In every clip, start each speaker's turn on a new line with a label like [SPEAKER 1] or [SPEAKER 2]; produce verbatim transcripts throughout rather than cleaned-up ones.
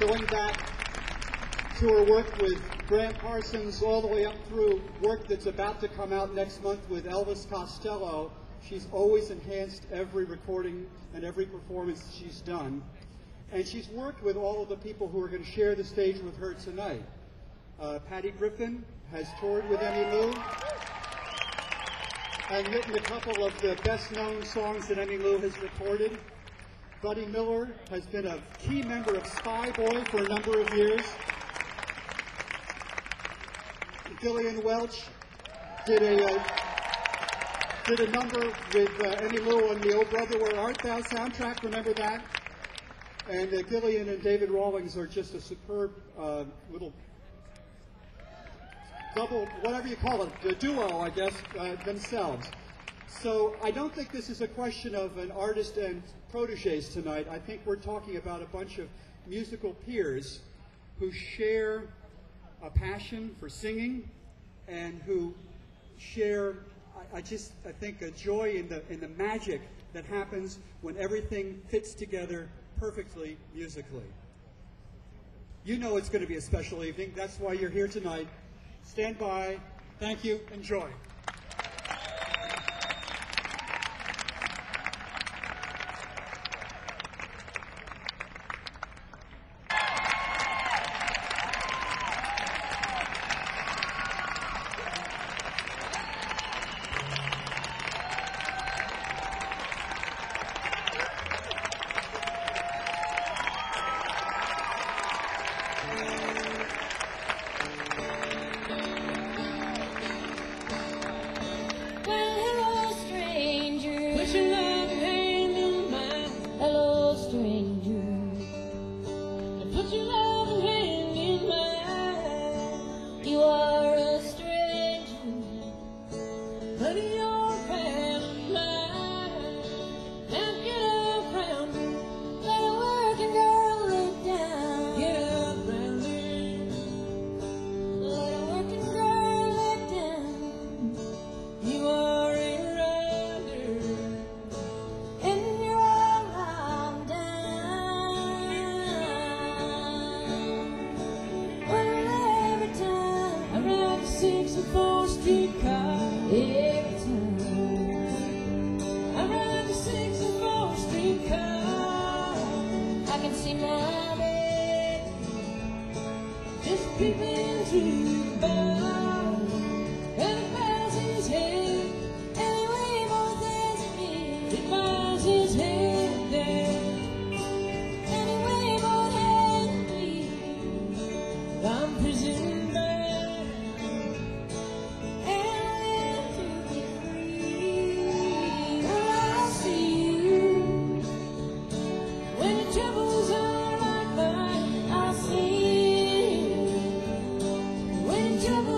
[SPEAKER 1] going back to her work with Graham Parsons all the way up through work that's about to come out next month with Elvis Costello. She's always enhanced every recording and every performance she's done. And she's worked with all of the people who are going to share the stage with her tonight. Uh, Patty Griffin has toured with Emmylou and written a couple of the best-known songs that Emmylou has recorded. Buddy Miller has been a key member of Spy Boy for a number of years. Gillian Welch did a uh, did a number with uh, Emmylou on the Oh Brother Where Art Thou soundtrack. Remember that? And uh, Gillian and David Rawlings are just a superb uh, little double, whatever you call it, a duo, I guess, uh, themselves. So I don't think this is a question of an artist and proteges tonight. I think we're talking about a bunch of musical peers who share a passion for singing and who share, I, I just, I think, a joy in the, in the magic that happens when everything fits together perfectly musically. You know it's going to be a special evening. That's why you're here tonight. Stand by. Thank you. Enjoy.
[SPEAKER 2] sixty-fourth Street car every time I ride the sixty-fourth Street car. I can see my baby just peeping through the bar, and he bows his head and he waves both hands at me. He bows his head down and he waves both hands at me. I'm prison bound. Troubles are like mine, I'll see. When trouble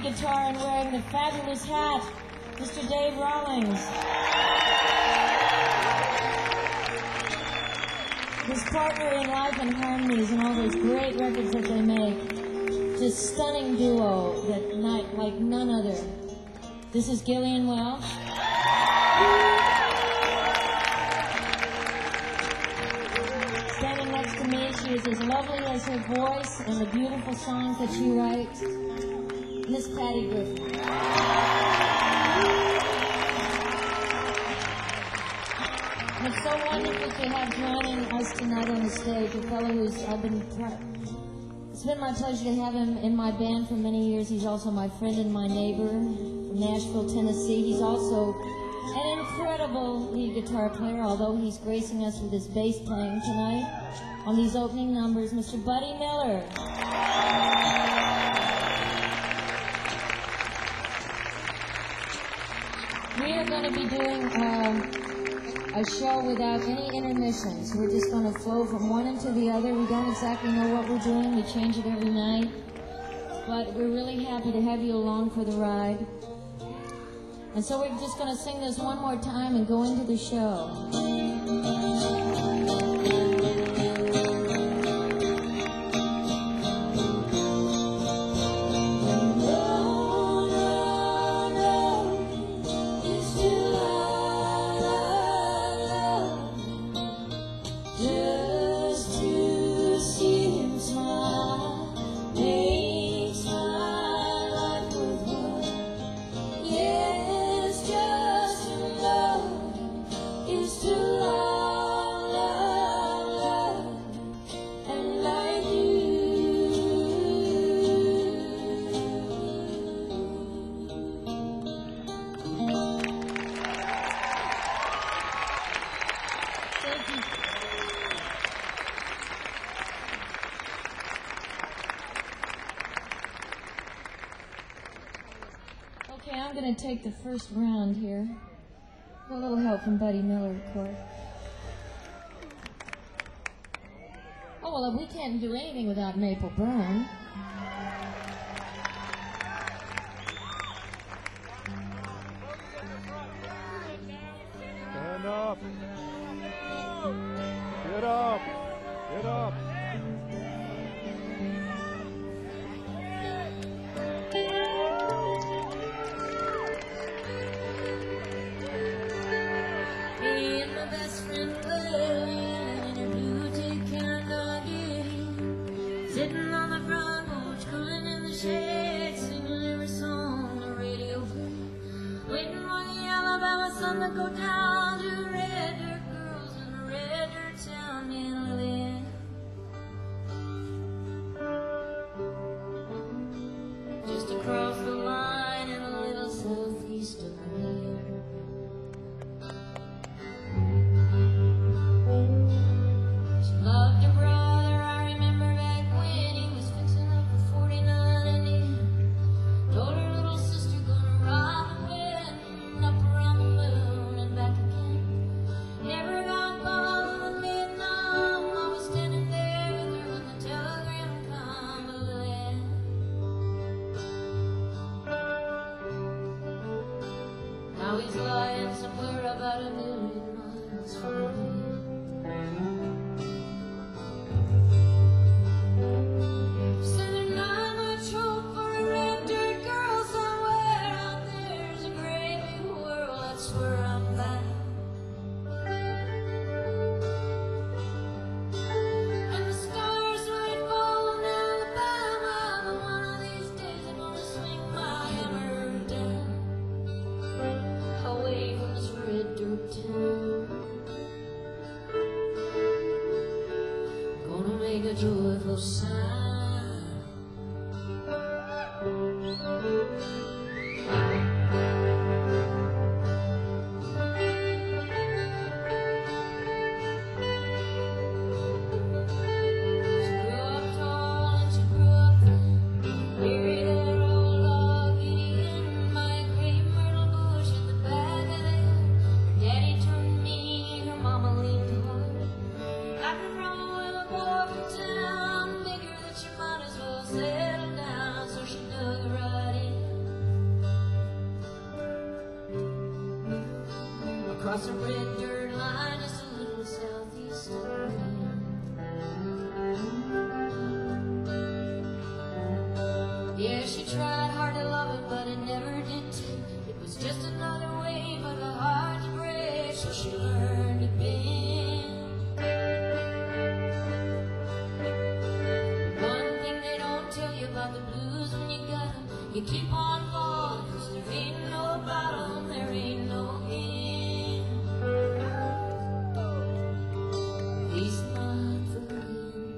[SPEAKER 2] guitar and wearing the fabulous hat, Mister Dave Rawlings. His partner in Life and Harmonies and all those great records that they make. Just stunning duo that night like none other. This is Gillian Welch. Standing next to me, she is as lovely as her voice and the beautiful songs that she writes, Miss Patty Griffin. And it's so wonderful to have joining us tonight on the stage a fellow who's, I've been, it's been my pleasure to have him in my band for many years. He's also my friend and my neighbor from Nashville, Tennessee. He's also an incredible lead guitar player, although he's gracing us with his bass playing tonight on these opening numbers, Mister Buddy Miller. We are going to be doing um, a show without any intermissions. We're just going to flow from one into the other. We don't exactly know what we're doing. We change it every night. But we're really happy to have you along for the ride. And so we're just going to sing this one more time and go into the show. Okay, I'm going to take the first round here. With a little help from Buddy Miller, of course. Oh, well, we can't do anything without Maple Brown.
[SPEAKER 3] Stand up. Get up. Get up.
[SPEAKER 2] Sitting on the front porch, cooling in the shade, singing every song on the radio, waiting for the Alabama sun to go down to the red dirt girls in the red dirt town in Lillian. Just across the line in a little southeast of here. She loved her brother. Now he's lying somewhere about a million miles from here. Said there's not much hope for a red dirt girl somewhere out there's a great big world, that's where I'm bound. And the stars might fall in Alabama, but one of these days I'm gonna swing my hammer down away from this red dirt town. Gonna make a joyful sound. She grew up tall and she grew up thin, buried her old log in my great myrtle bush at the back of the hill. Her daddy turned mean, her mama leaned hard. Riding from a little boy from town, bigger than she across a red dirt line just a little southeast of Green. Yeah, she tried hard to love it, but it never did take. It was just another wave of a heart to break, so she learned to bend. One thing they don't tell you about the blues when you got 'em, you keep on falling, 'cause there ain't no bottom, there ain't no end. He's not forgetting.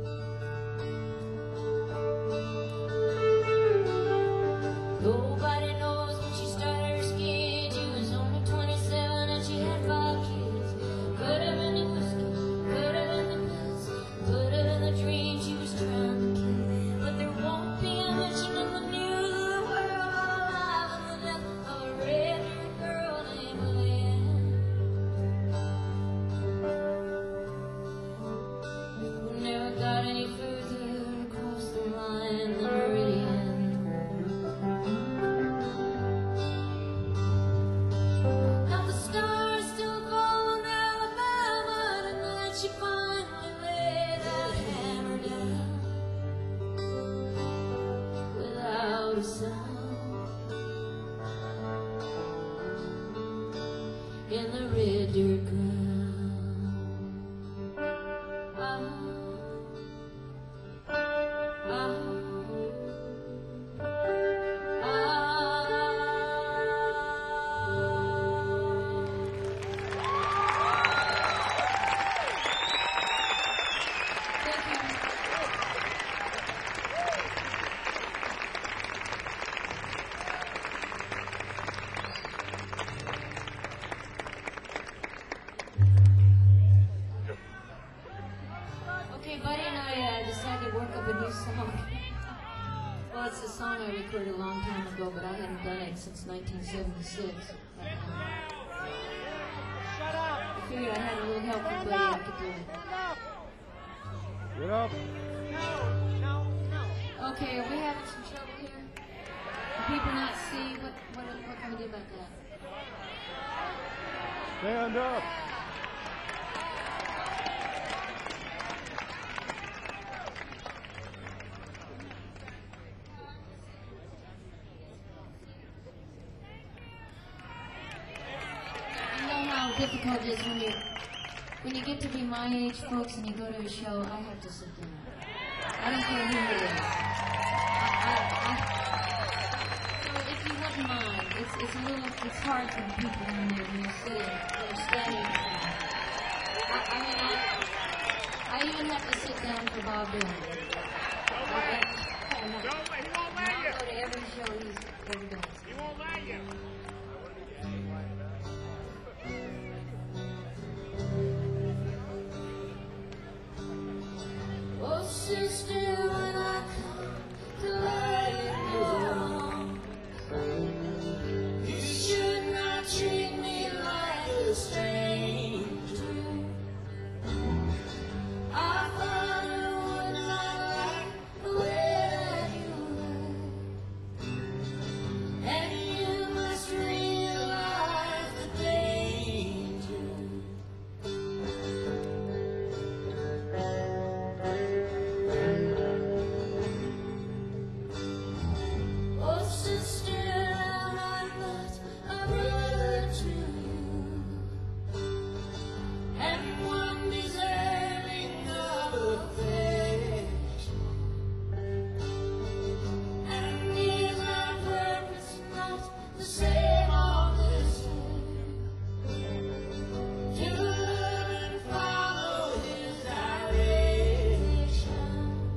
[SPEAKER 2] Nobody knows when she started her skid. She was only twenty-seven and she had five kids. Could have been the whiskey, could have been the pills, could have been the dream she was trying to kill. But there won't be a mention in the news of the world alive in the death of a red-haired girl named Lynn. We never got any further across the line than Meridian. Now the stars still fall in Alabama. Tonight she finally laid that hammer down without a sound in the red dirt ground. Ah, ah, Thank you. Okay, Buddy and I uh, decided to work up a new song. Well, it's a song I recorded a long time ago, but I hadn't done it since nineteen seventy-six. I figured I had a little help from Buddy, I could do it.
[SPEAKER 3] Get up.
[SPEAKER 2] Okay, are we having some trouble here? Do people not see? What, what, what can we do about that?
[SPEAKER 3] Stand up.
[SPEAKER 2] You know how difficult it is when you when you get to be my age, folks, and you go to a show. I have to sit down. I don't care who it is. I, I, I, so if you wouldn't mind, it's it's a little it's hard for the people when they're, when they're sitting, when they're standing. I, I mean, I, I even have to sit down for Bob Dylan. Okay?
[SPEAKER 4] Don't let, he won't let
[SPEAKER 2] I'll
[SPEAKER 4] you.
[SPEAKER 2] go to every show he's ever done.
[SPEAKER 4] He won't let you.
[SPEAKER 2] Oh, sister, when I come to lay it down, you should not treat me like a stranger. I thought I would not like the way that you were, and you must realize the danger. Oh, sister, I'm not a brother to you, and one deserving of affection. And is our purpose not the same on this earth? To love and follow His direction.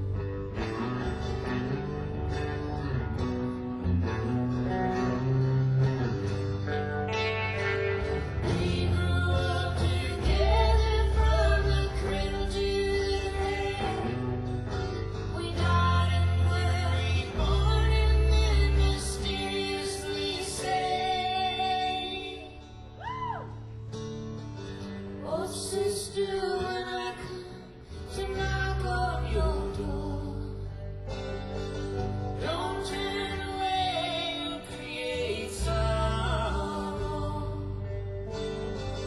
[SPEAKER 2] We grew up together from the cradle to the grave. We died and were reborn and then mysteriously saved. Oh, sister, when I come to knock on your door, don't turn away or create sorrow.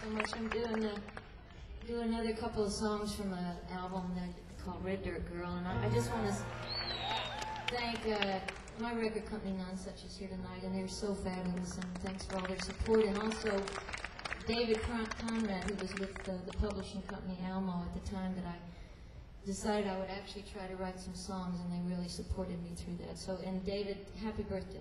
[SPEAKER 2] so much. I'm doing a, do another couple of songs from an album that called Red Dirt Girl, and I, I just want to thank uh, my record company, Nonsuch, is here tonight, and they're so fabulous, and thanks for all their support, and also David Con- Conrad, who was with the, the publishing company Almo at the time that I decided I would actually try to write some songs, and they really supported me through that. So, and David, happy birthday.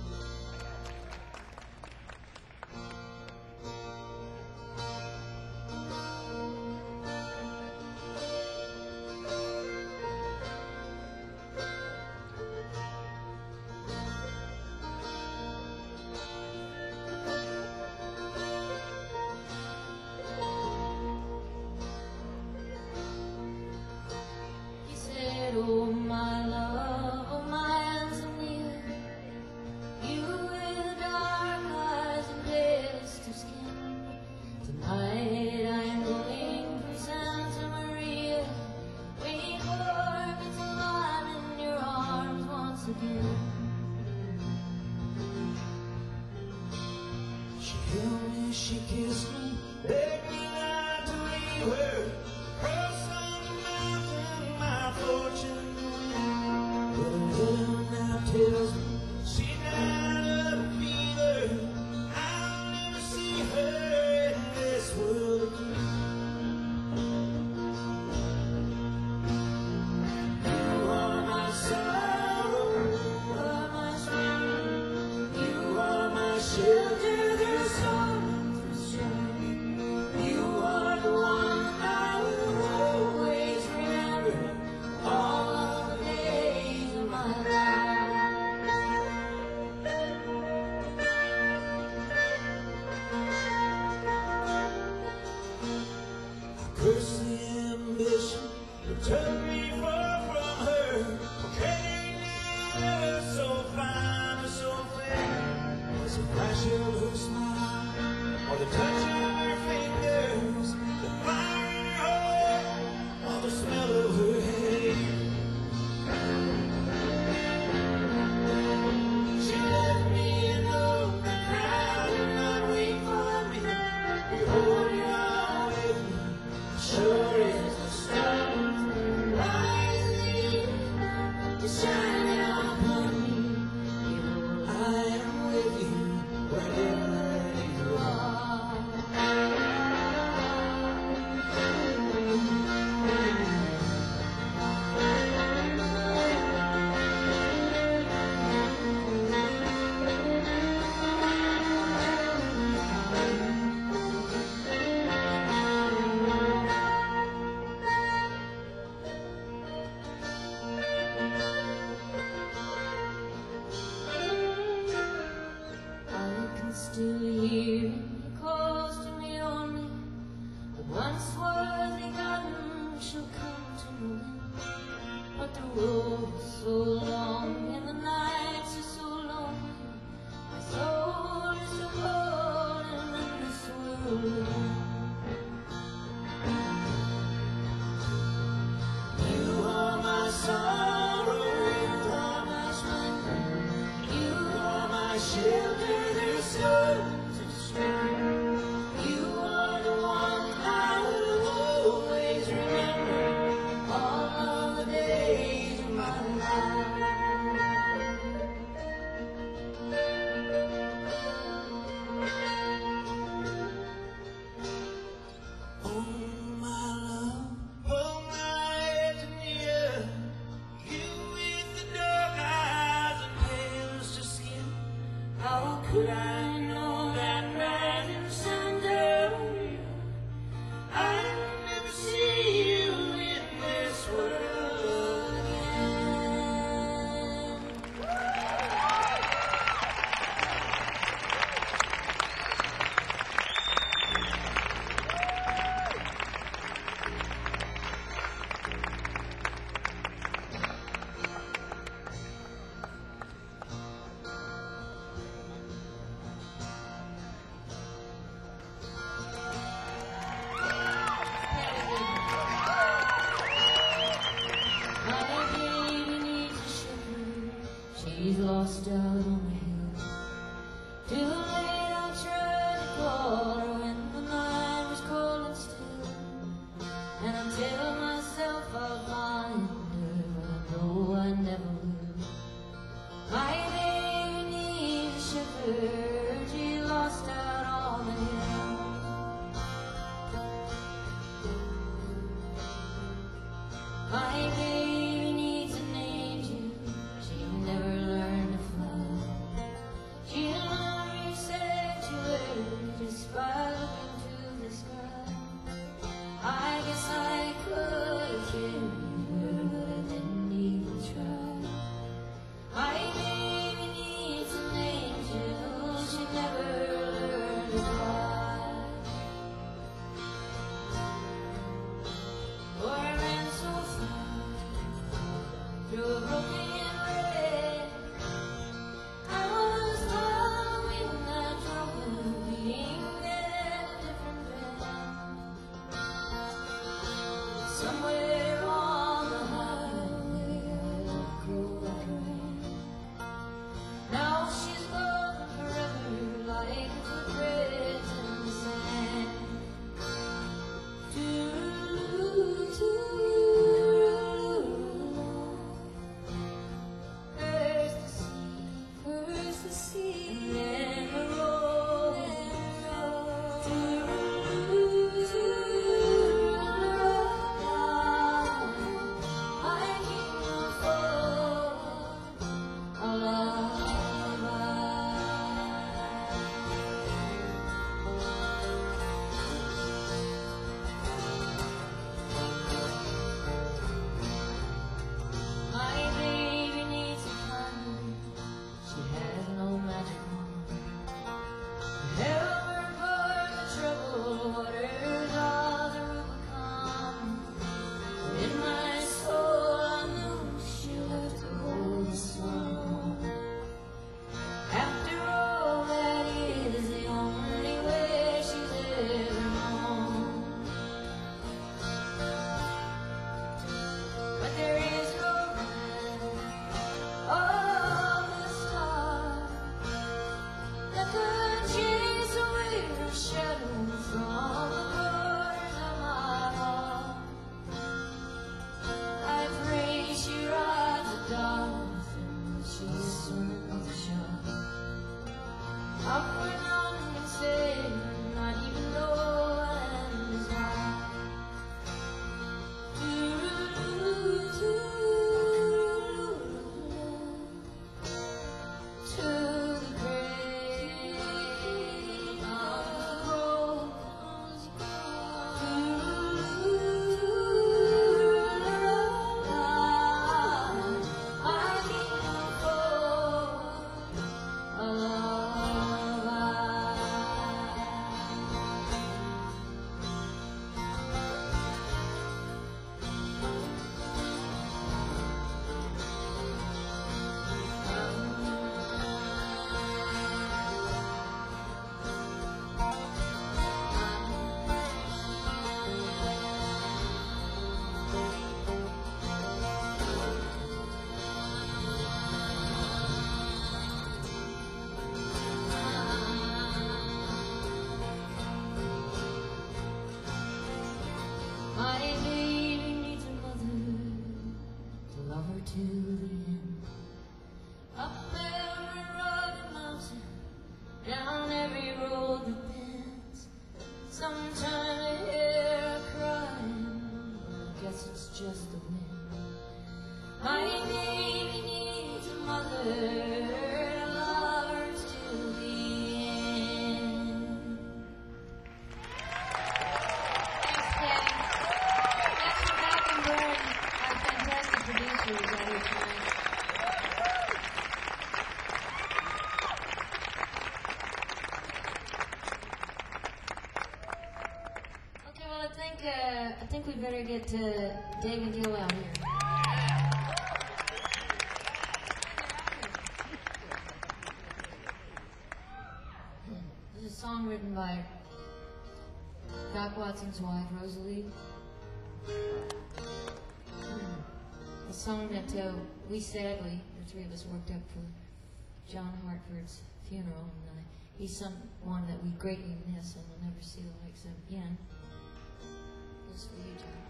[SPEAKER 2] Oh, my love, oh, my Antonia, you with dark eyes and pasty skin. Tonight I'm going from Santa Maria, waiting for me to lie in your arms once again.
[SPEAKER 5] She held me, she kissed me, begged me not to leave her. Cross on the mountain, my fortune. But her little now tells me she died of a fever. I'll never see her in this world again. You are my sorrow, you are my strength. You are my shelter through storm, through strife. You are the one I will always remember all of the days of my life. I curse the ambition that took me far from her. Carrying her so fine or so fair, was the flash of her smile, or the touch of her fingers, the fire in her heart, or the smell of her hair. She left me in the open crowd and not wait for me. Behold, you're all with me, sure as the stars. Rise in the evening, you shine down upon me. Behold, I am with you wherever you are. I can still hear you close to me only. The once worthy garden shall come to no end. But the road is so long and the nights are so lonely. My soul is so cold in this world. You are my sorrow, you are my strength. You are my shelter, there's storms and strength. You are the one I will always remember all of the days of my life. Oh, my love, oh, my Antonia, you with the dark eyes and pale skin. How could I know that rising sun down you? I'll never see you in this world again. My baby needs a shepherd. She's lost out on the hill. Too late I'll try to call her when the night
[SPEAKER 2] just by looking to the sky. I guess I could have carried her, but I didn't even try. My baby needs an angel, she never learned to fly. For I ran so far through a broken red. I was following that drum, beating at a different bed. Somewhere on the highway, I let go of her hand. Now she's gone forever, like footprints in the sand. Toodaloo, toodaloo. First the sea, first the sea, then the road. Toodaloo, toodaloo. I keep on falling, a lullaby. My baby needs a honey, she has no magic wand. Never burn the troubled waters of the Rubicon. In my soul I knew she left to hold the sun. After all, that is the only way she's ever known. But there is no man of the star that could chase away her shadow from the borders of my heart. I pray she rides a dolphin, but she swims ashore. Up and on and sail, not even though land is high. Toodaloo, toodaloo, to the grave of the rose. Toodaloo, toodaloo, I keep on falling, a lullaby. My baby needs a mother to love her to the end. Up every rugged mountain, down every road that bends. Sometimes I hear her crying, I guess it's just the wind. My baby needs a mother to love her to the end. Thanks, Ken. Thanks for having Bird, our fantastic producers out here tonight. Okay, well, I think uh, I think we better get uh, Dave and Gil out here. This is a song written by Doc Watson's wife, Rosalie. A song that uh, we sadly, the three of us, worked up for John Hartford's funeral. And uh, he's someone that we greatly miss and will never see the likes of again. This is for you, John.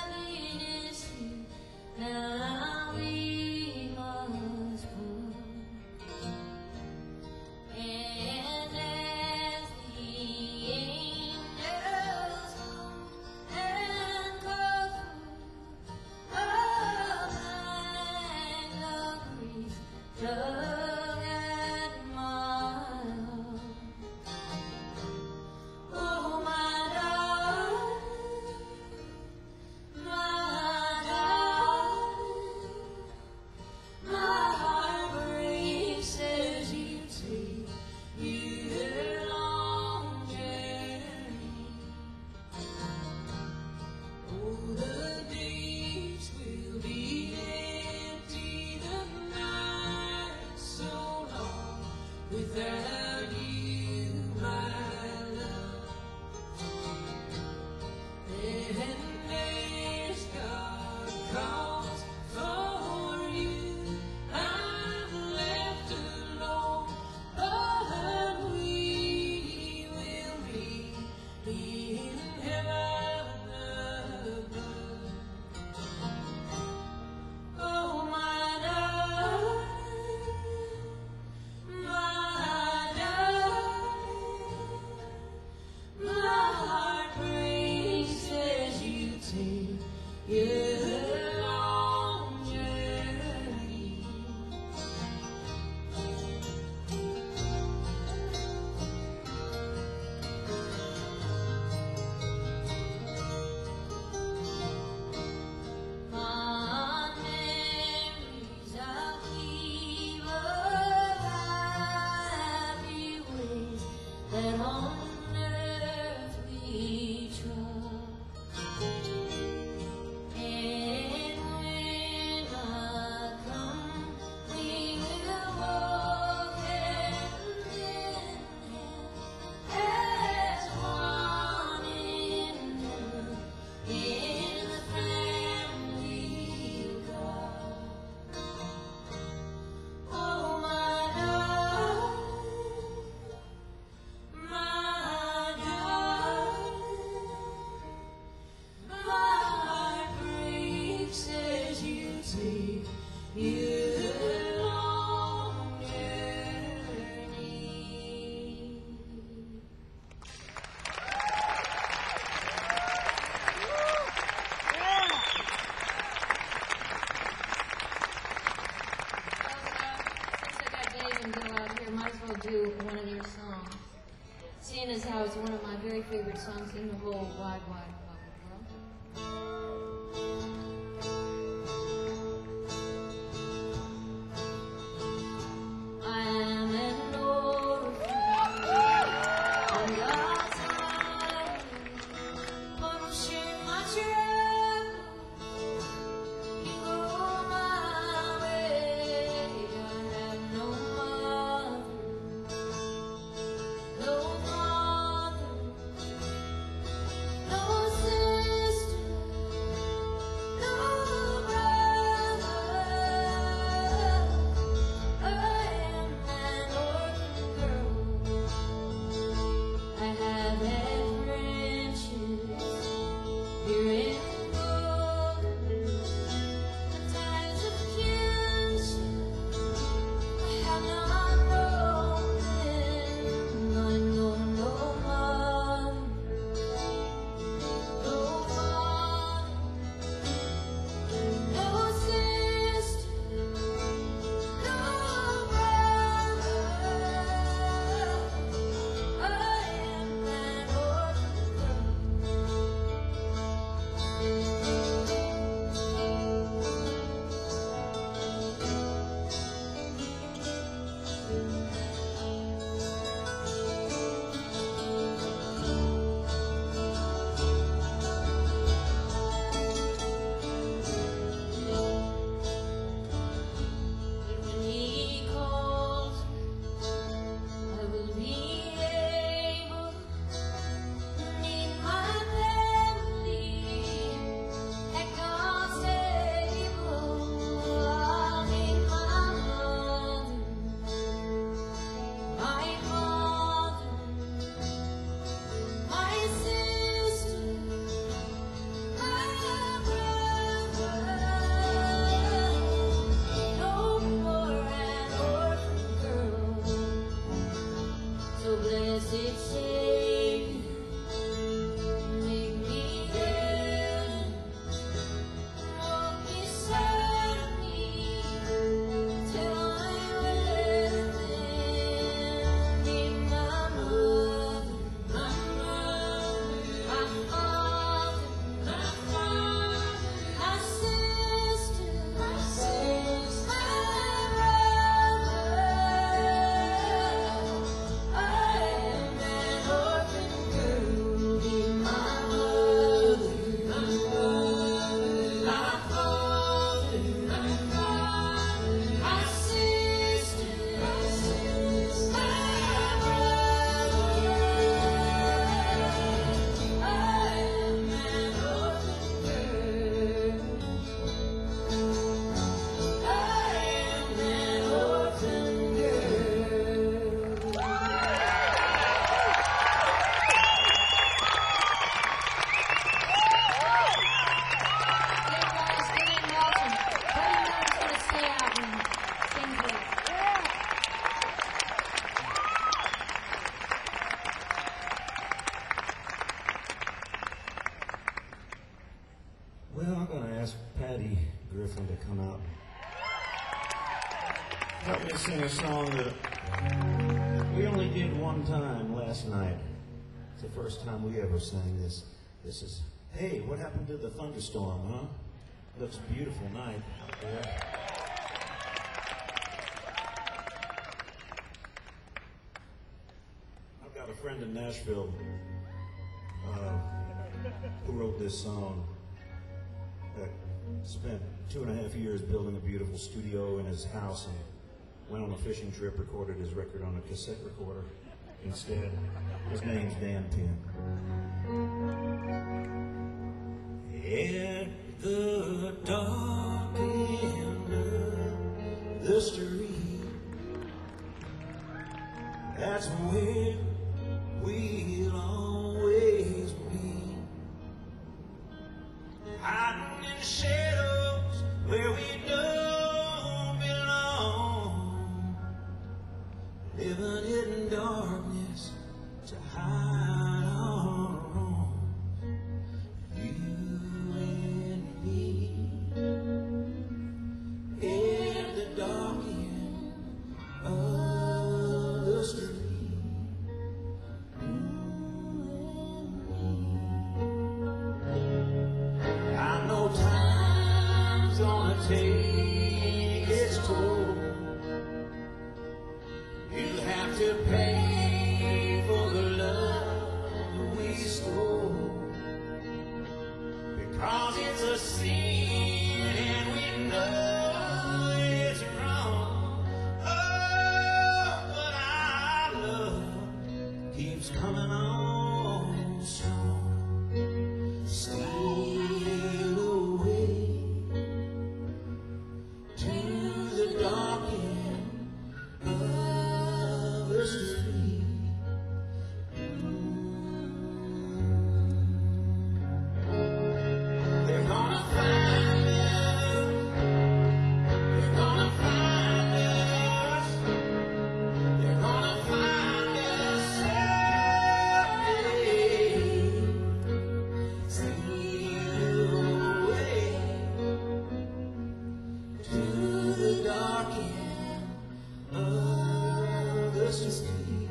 [SPEAKER 2] Now we must put without you, my love. And there's God calls for you. I'm left alone, but we will meet in heaven above. Oh, my darling, my darling, my heart breaks as you take your long journey. My memories of evil happy ways that on earth we trod. And when I come, we will walk hand in hand as one in heaven, in the family of God. Oh, my darling, my darling, my heart breaks as you take your long journey. Since I got Dave and Bill out here, might as well do one of their songs. Seeing as how it's one of my very favorite songs in the whole wide, wide, wide world. I am an orphan on God's island, but I'll share my troubles. You go my way. I have no mother, no father, no sister, no brother. I am an orphan girl. I have had friendships here in Golden, the ties of kinship I have not broken. I know no mother, no father, no sister, no brother. I am an orphan girl. When he calls, I will be able to meet my family at God's table. I'll meet my mother,
[SPEAKER 5] a song that we only did one time last night. It's the first time we ever sang this. This is, hey, what happened to the thunderstorm, huh? Looks a beautiful night out there. I've got a friend in Nashville uh, who wrote this song that spent two and a half years building a beautiful studio in his house and went on a fishing trip, recorded his record on a cassette recorder instead. His name's Dan Penn. At the dark end of the street, that's where we'll always be. Hiding in the shadows where we don't belong, living in darkness to hide our wrongs. You and me at the dark end of the street. I know time's gonna take its toll. You'll have to pay for the love we stole, because it's a sin and we know it's wrong. Oh, but our love keeps coming on strong. Steal away to the dark end of the street. They're gonna find us. They're gonna find us. They're gonna find us someday. Steal away to the dark end of the street.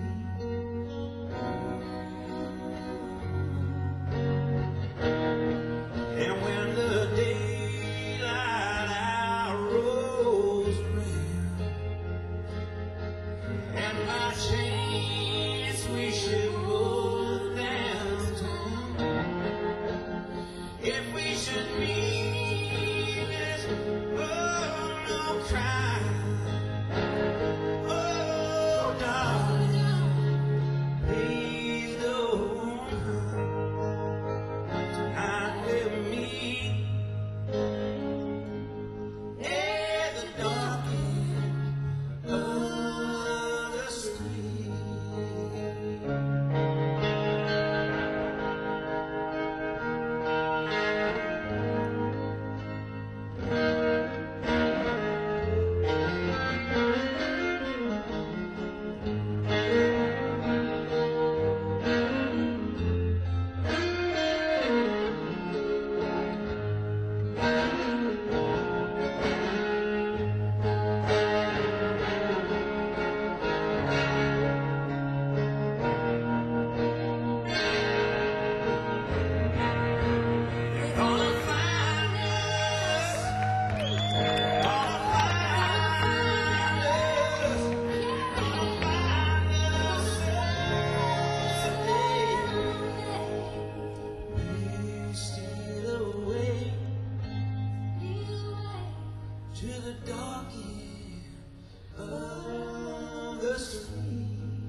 [SPEAKER 5] And when the daylight outros round, and by chance we should go downtown, if we should meet this world no crime, oh darling, please don't hide. Tonight we'll meet at the dark end of the street. They're gonna find us. Gonna find us. Gonna find us someday. We'll steal away to the dark end of the street.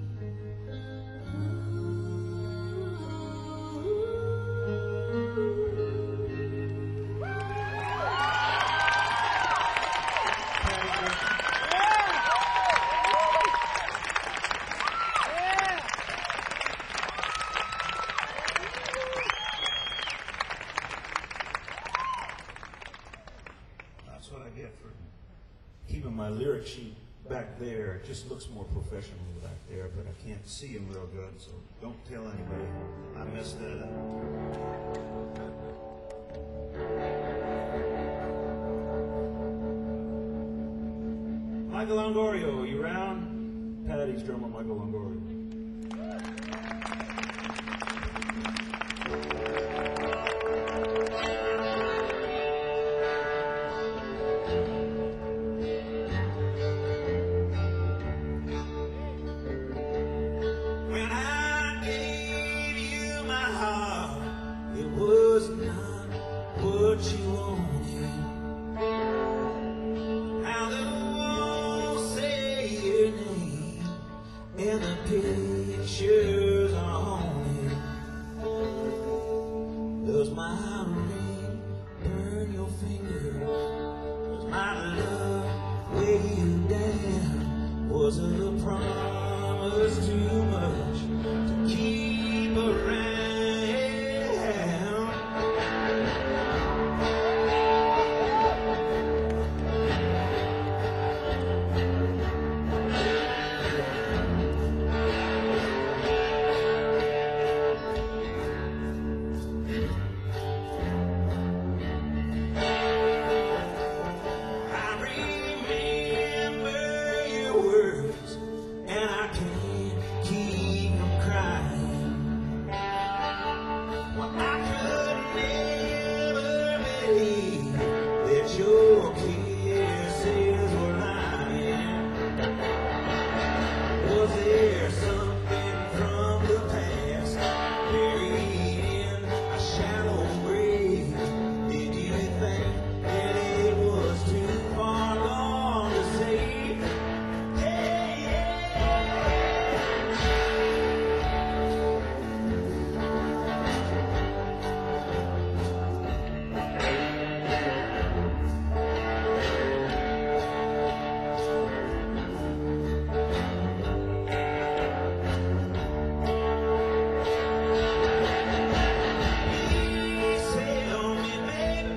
[SPEAKER 5] That's what I get for keeping my lyric sheet back there. It just looks more professional back there, but I can't see him real good, so don't tell anybody. I messed that up. My
[SPEAKER 6] Michael Longorio, you round? Patty's drummer, Michael Longorio.
[SPEAKER 5] When I gave you my heart, it was not what you wanted. Now the walls say your name, and the pictures are haunted. Does my ring burn your finger? Does my love weigh you down? Was it a promise too much to keep around? I remember your words, and I can't keep from crying. Well, I could never believe that your kisses were lying. Was there something from the past buried in a shallow grave? Did you think that it was too far gone to say? Hey, please tell me, baby.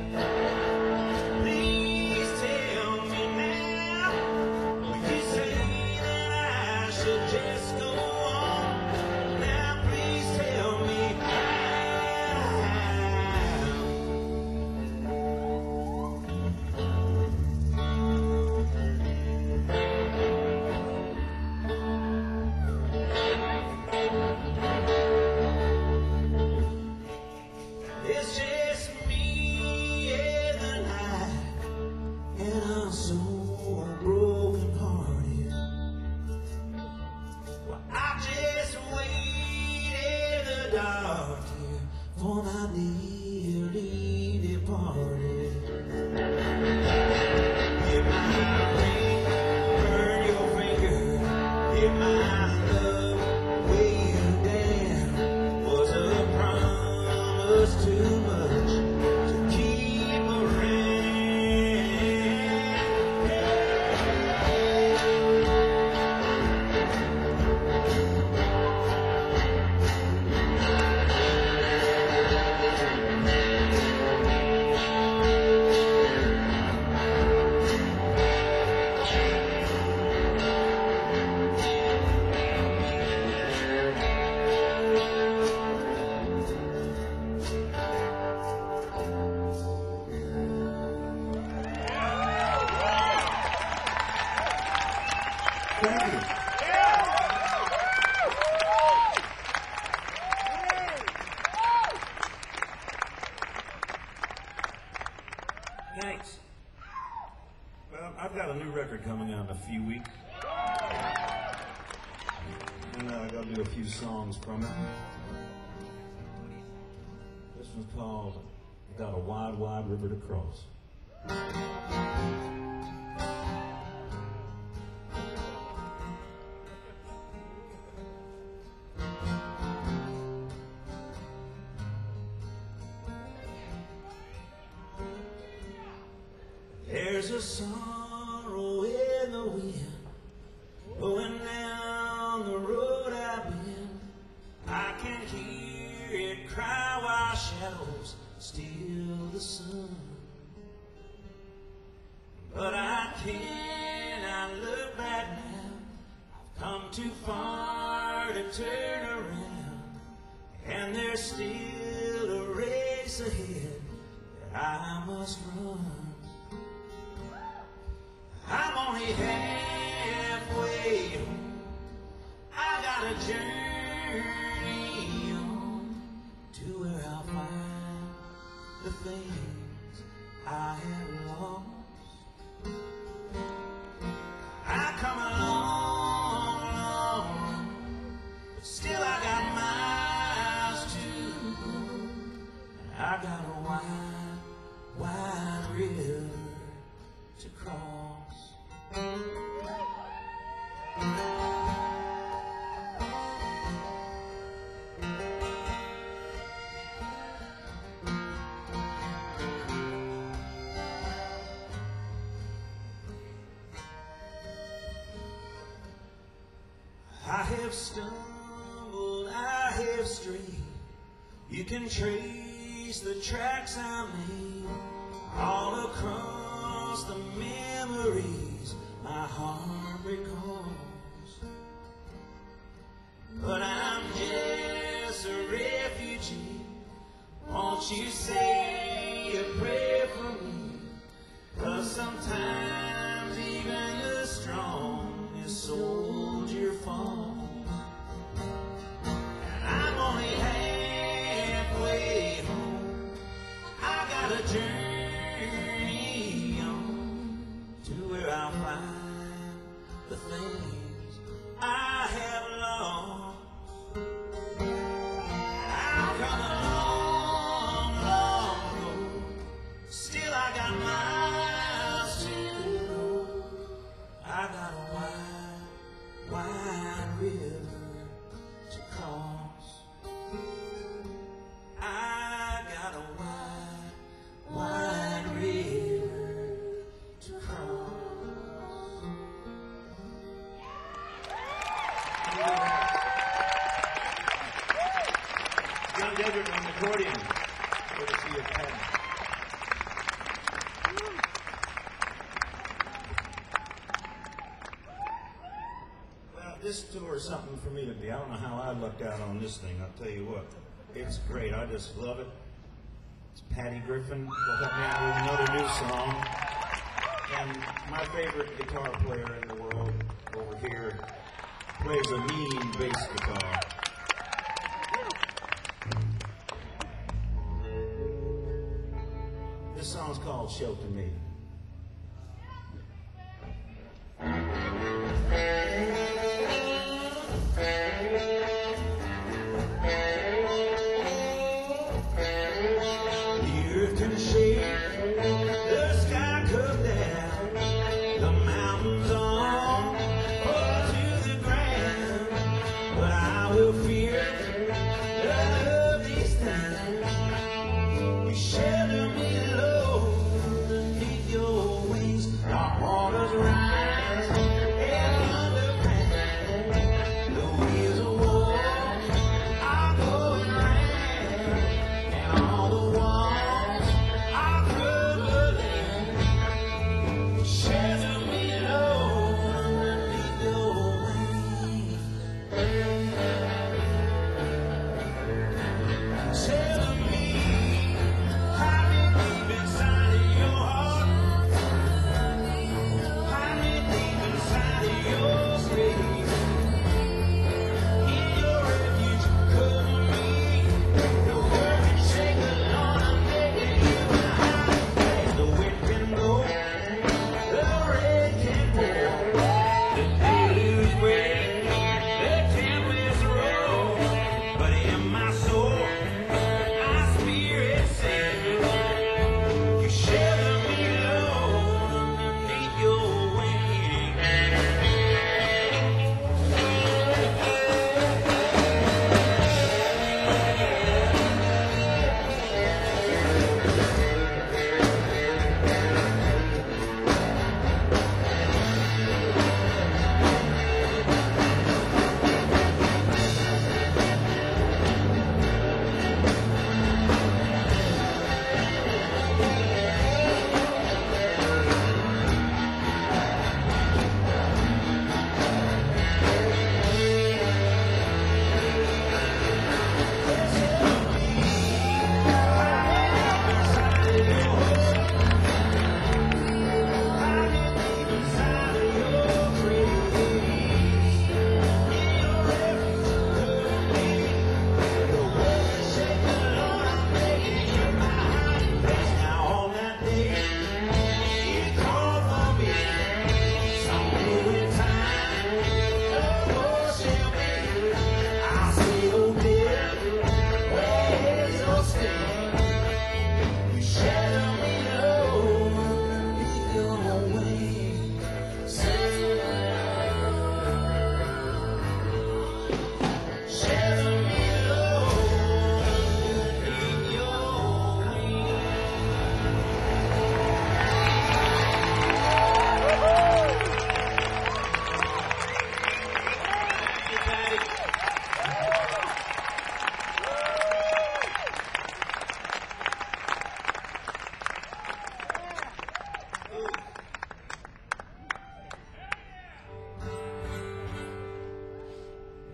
[SPEAKER 5] Please tell me now. You say that I should just go on. Now please tell me how. It's just me and the night, and I'm so broken hearted. Well, I just wait in the dark here for my dearly departed. Did my ring burn your finger? Did my love weigh you down? Was a promise too much to keep
[SPEAKER 6] Thank you. Thanks. Well, I've got a new record coming out in a few weeks. And uh, I got to do a few songs from it. This one's called Got a Wide, Wide River to Cross.
[SPEAKER 5] There's a sorrow in the wind blowing down the road I've been. I can hear it cry while shadows steal the sun. But I cannot look back now. I've come too far to turn around, and there's still a race ahead that I must run. I'm only half journey on to where I'll find the things I have lost. I come along, along, but still I got miles to go. I got a wide, wide river to cross. I have stumbled, I have strayed. You can trace the tracks I made all across the memories my heart recalls. But I'm just a refugee. Won't you say a prayer for me? 'Cause sometimes even the strongest soldier falls. And I'm only halfway home. I got a journey on to where I'll find the things I have lost. I've come a long, long road. Still I got miles to go. I got a wide, wide river to cross. I got a wide, wide river to cross.
[SPEAKER 6] John Desert on the accordion. Courtesy of Patton. Well, this tour is something for me to be. I don't know how I lucked out on this thing. I'll tell you what. It's great. I just love it. It's Patty Griffin. We'll help me out with another new song. And my favorite guitar player in the world over here plays a mean bass guitar. This song's called Shelter Me. The earth can shake, the sky come down, the mountains all fall to the ground. But I will fear none of these things. You shelter me low beneath your wings. Dark waters rise and thunder pound. The wheels of war are going round, and all the walls are crumbling. Shelter me low underneath your wings.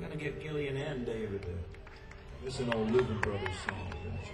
[SPEAKER 6] gonna get Gillian and David. Uh, this is an old Louvin Brothers song.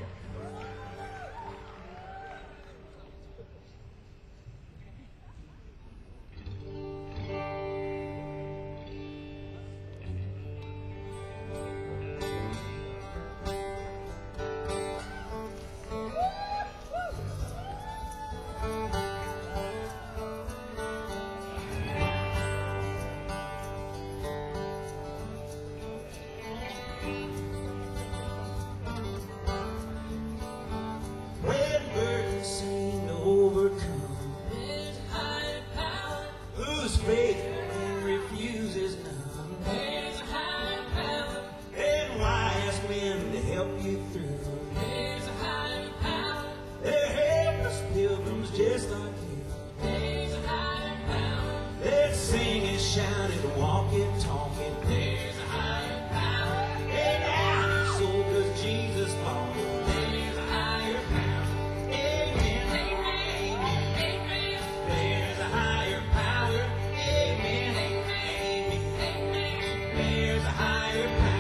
[SPEAKER 6] When burdens seem to overcome,
[SPEAKER 2] There's a higher power.
[SPEAKER 6] whose faith and refuses none,
[SPEAKER 2] There's a higher power.
[SPEAKER 6] and why ask men to help you through?
[SPEAKER 2] There's a higher power.
[SPEAKER 6] They're helpless pilgrims just like you.
[SPEAKER 2] There's a higher power.
[SPEAKER 6] They're singing, shouting, walking, talking.
[SPEAKER 2] There's a higher power.
[SPEAKER 6] Hey, down your soul, 'cause Jesus falling.
[SPEAKER 2] There's a higher power.
[SPEAKER 6] Amen.
[SPEAKER 2] Amen. Amen.
[SPEAKER 6] There's a higher power. Amen. Amen. There's a higher power.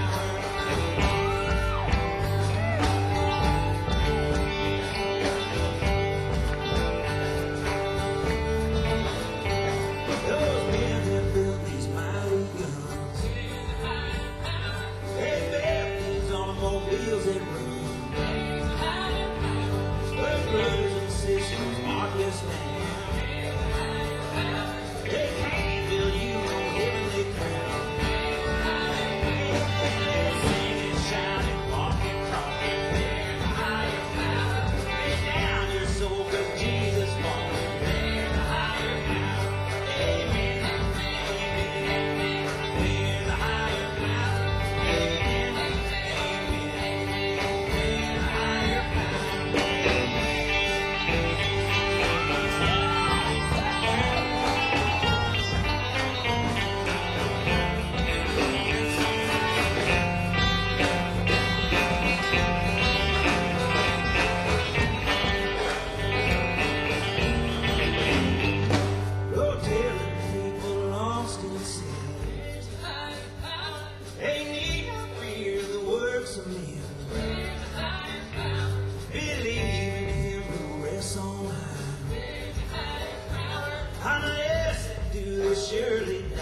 [SPEAKER 6] Those men that built these mighty guns, they built these automobiles that run. But brothers and sisters, mark this down. They can't build you no heavenly crown. Singing, shouting, walking, talking. There's a higher power. Lay down your soul, 'cause Jesus falling. There's a higher power. Amen. Amen. There's a higher power. Amen. Amen. There's a higher power. Go telling people lost in sin. They need to fear the works of men. Believe in Him who rests on high. Unless they do, they surely die.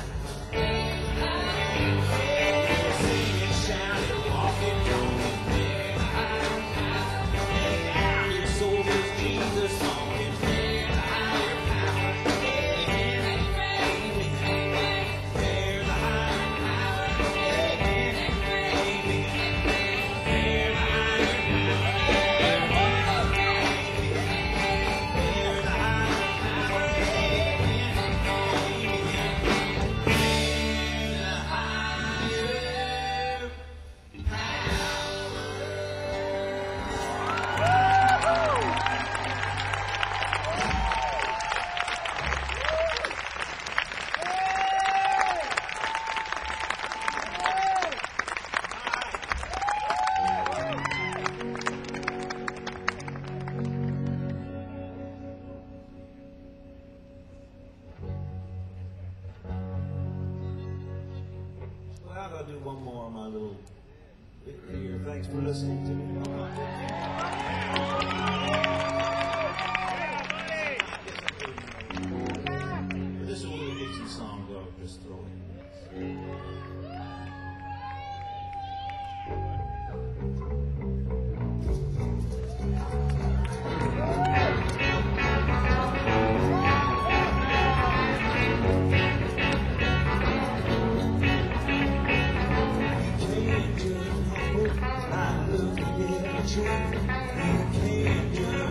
[SPEAKER 6] Singing, shouting, walking, talking. There's a higher power. Lay down your soul, 'cause Jesus walking. There's a higher power. Amen. Amen. There's a higher power. Amen. Amen. There's a higher power. There's a higher power. Amen. Well, I'm gonna do one more on my little bit here. Thanks for listening to me. This is one of the Dixie songs I'll just throw in. You can't judge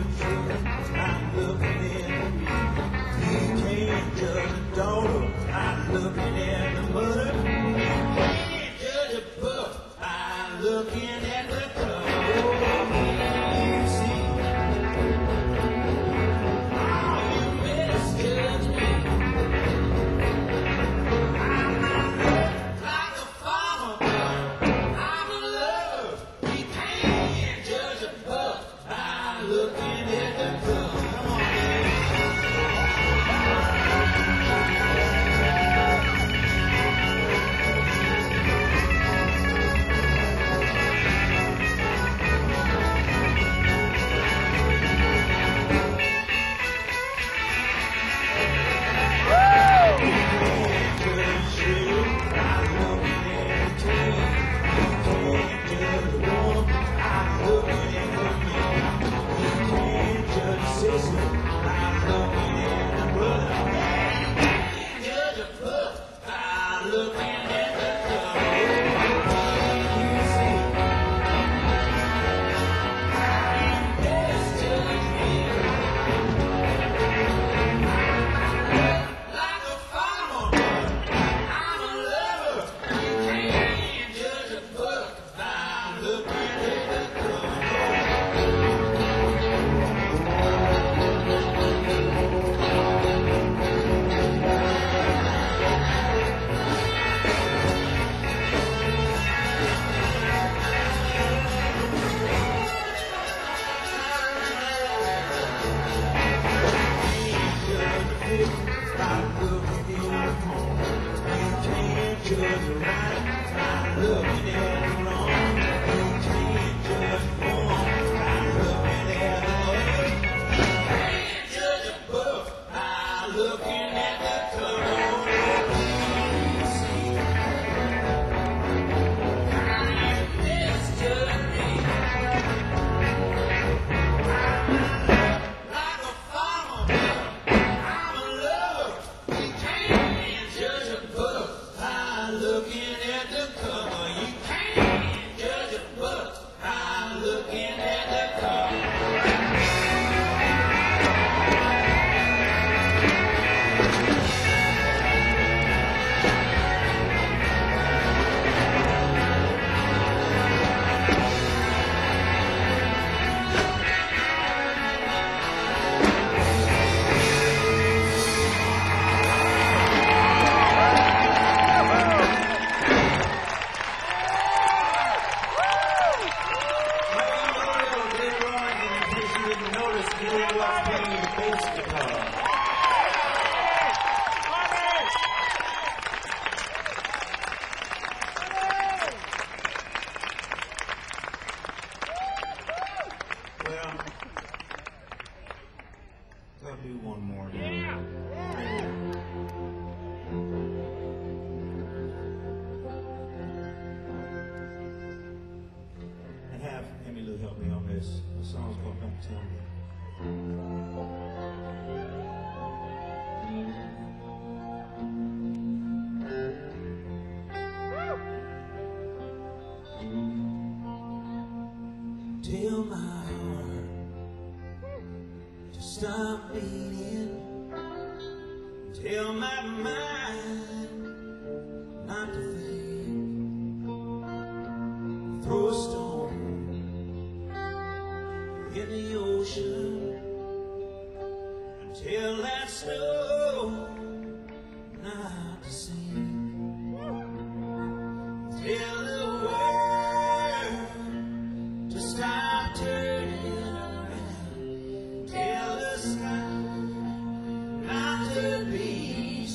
[SPEAKER 5] looking at the wrong. Can't judge one by looking at the other. Can't judge a book by looking at the cover. Can't see kind mystery. Like a farmer, I'm in love. You can't judge a book by looking at the cover. You can't judge a book by looking at the cover. Memorial later on, in case you didn't notice, Billy was playing the bass guitar. Well, I'll do one more. And have Emmy Lou help me on this. The song's called Don't Tell Me. Tell my heart to stop beating. Tell my mind not to think. Throw a stone in the ocean and tell that snow not to sink. Tell the world to stop turning around. Tell the sky not to be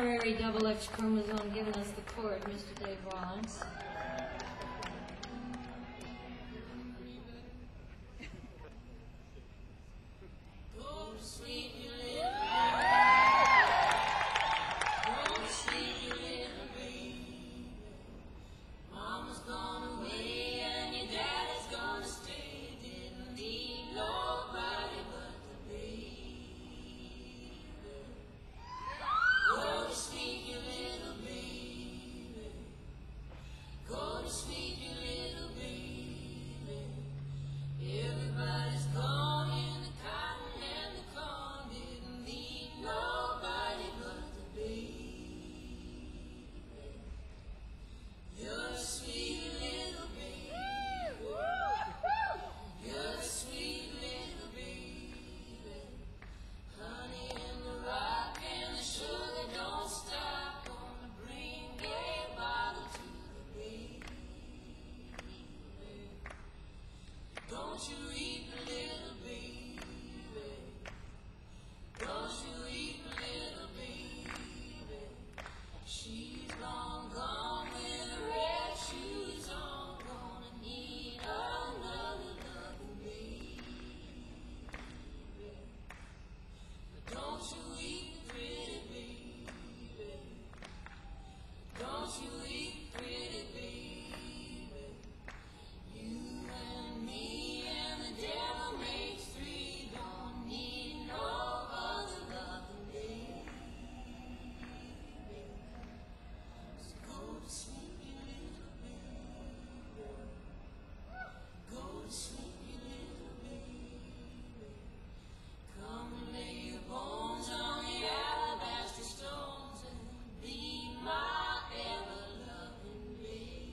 [SPEAKER 2] honorary double X chromosome giving us the chord, Mister Dave Rollins.
[SPEAKER 5] Go to sleep, you little Go to sleep, you little baby. Mama's gone away and your daddy's gonna stay. Didn't need nobody but the baby. Go to sleep, you little baby. Go to sleep, you little baby. Everybody's gone in the cotton and the corn. Didn't need nobody but the baby. You're a sweet little baby. You're a sweet little baby. Honey in the rock and the sugar don't stop. Gonna bring a bottle to the baby. Don't you weep, little baby. Don't you weep, little baby. She's long gone with her red shoes on. Gonna need another loving baby. Don't you weep, pretty baby. Don't you weep, pretty baby. You and me and the devil makes three. Don't need no other loving baby. So go to sleep, you little baby. Go to sleep, you little baby. Come and lay your bones on the alabaster stones and be my ever-loving baby.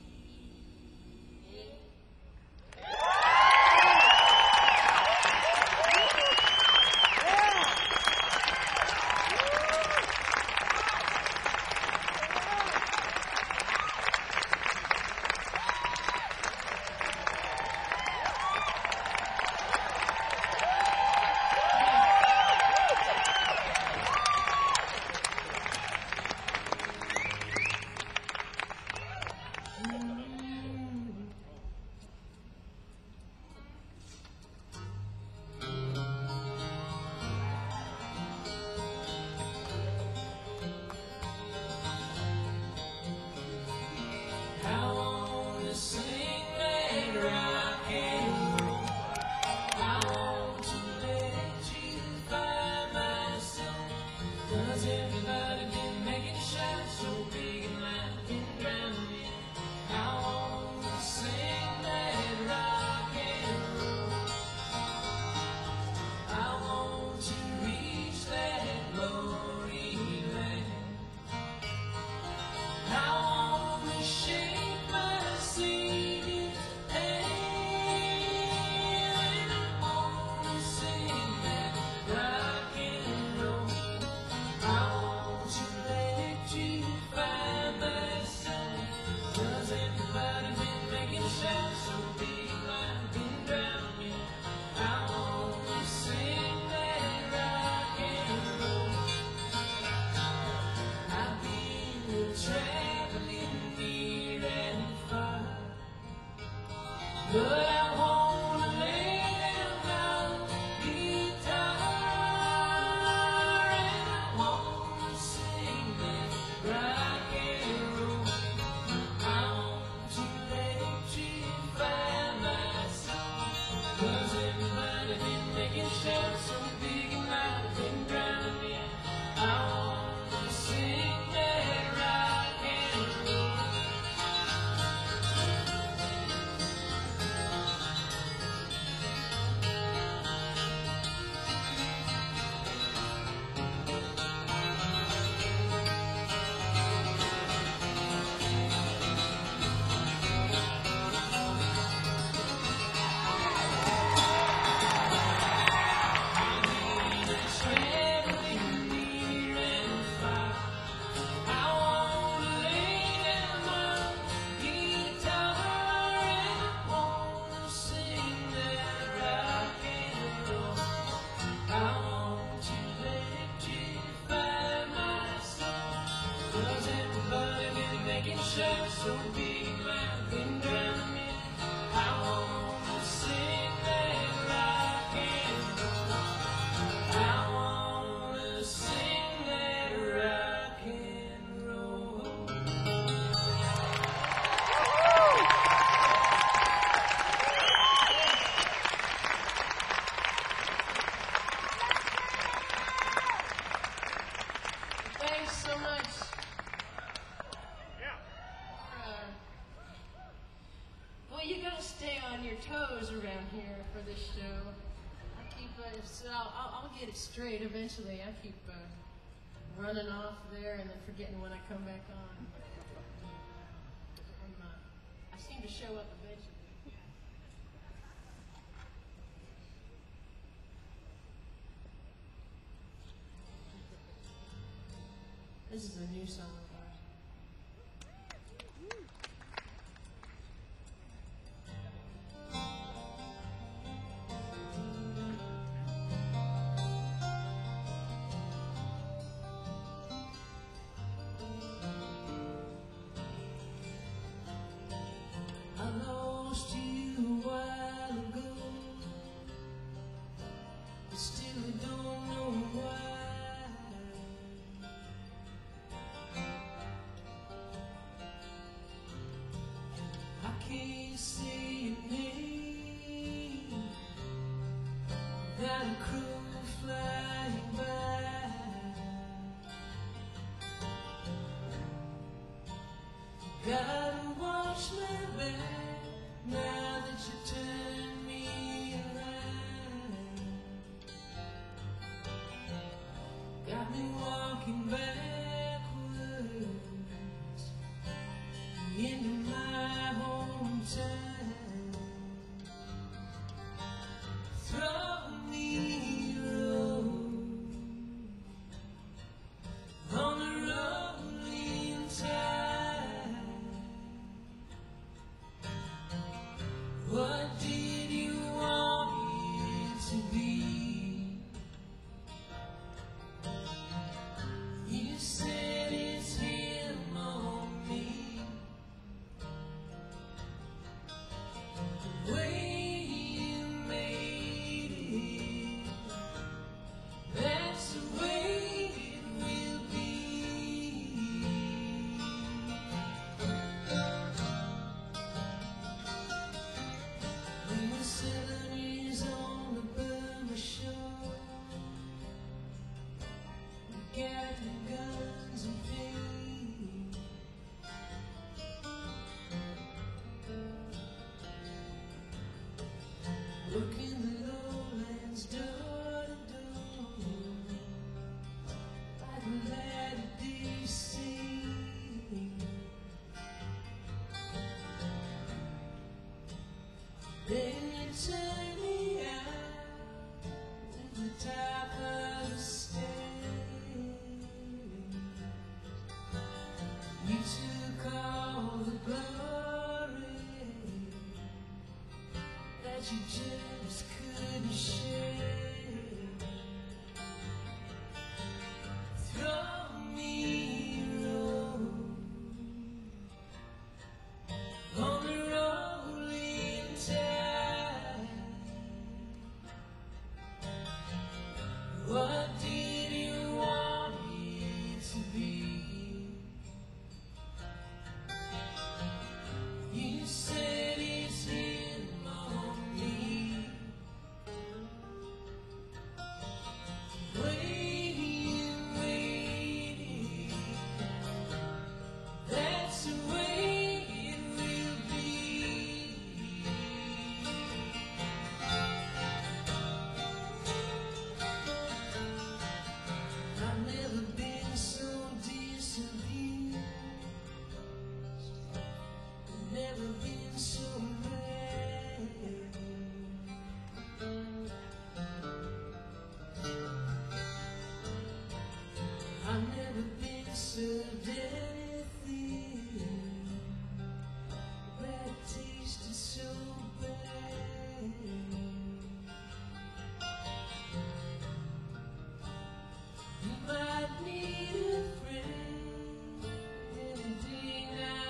[SPEAKER 5] I wanna sing that rock and roll. I want to let you find myself. Does everybody been making a shout so big and loud and drown me? I wanna sing that rock and roll. I want to reach that glory land. I wanna shake my Savior's hand. I wanna sing that rock and roll. I want to let you find myself. Does everybody been making a shout so big loud and drown me? I wanna sing that rock and roll. I've been traveling near and far, but I wanna lay down my guitar and I wanna sing that rock and roll. I want to let you find myself. Does everybody been making shouts so big and loud and drown me? I wanna sing that rock and roll.
[SPEAKER 2] making sure so big I can drown me. I wanna sing that rock and roll. I wanna sing that rock and roll. Thanks so much.
[SPEAKER 4] Yeah.
[SPEAKER 2] Uh, well, you gotta stay on your toes around here for this show. I keep, uh, so I'll, I'll, I'll get it straight eventually. I keep uh, running off there and then forgetting when I come back on. I'm, uh, I seem to show up eventually. This is a new song of ours. I lost you a while ago, but still I don't know why. I can't say your name without a crow flying by. Gotta watch my back now that you turn me around. Got me walking backwards into my hometown. Throw me a road on the rolling tide. What did you want it to be? You said it's him on me. The way you made it, that's the way it will be. When the sun is on the Burma shore, we got the guns and feet. Working the lowlands door to door, by the light of D C. Then you turn me out to the top of the stairs. You took all the glory that you just couldn't share. Throw me a road on the rolling tide. What did you want it to be? You said it's him on me. Way you waited, that's the way it will be. I've never been so disabused, never been so mad. I've never been served anything that tasted so bad. You might need a friend anything I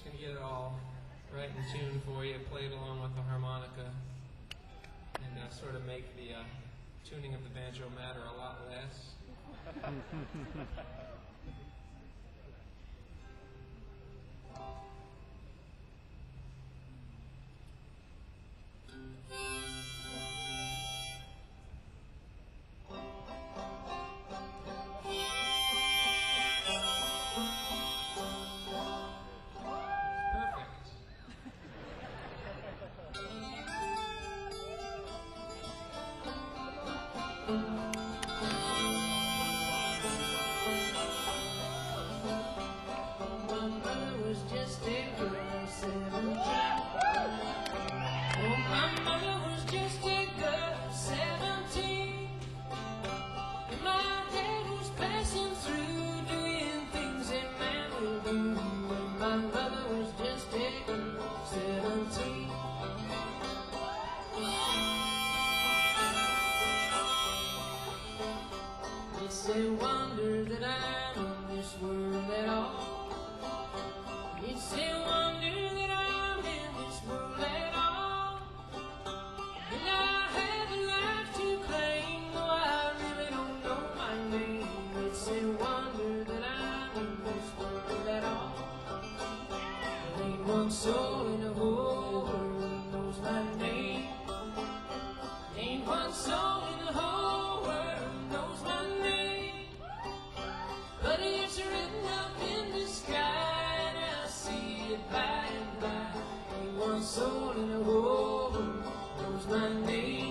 [SPEAKER 7] gonna get it all right in tune for you, play it along with the harmonica, and uh, sort of make the uh, tuning of the banjo matter a lot less.
[SPEAKER 2] They wonder that I'm in this world at all. It's a wonder that I'm in this world at all. And I have a life to claim, though I really don't know my name. It's a wonder that I'm in this world at all. There ain't one soul in the whole world knows my name. Ain't one soul in the whole world knows my name. But it's written up in the sky, and I see it by and by. Ain't one soul in the whole world knows my name.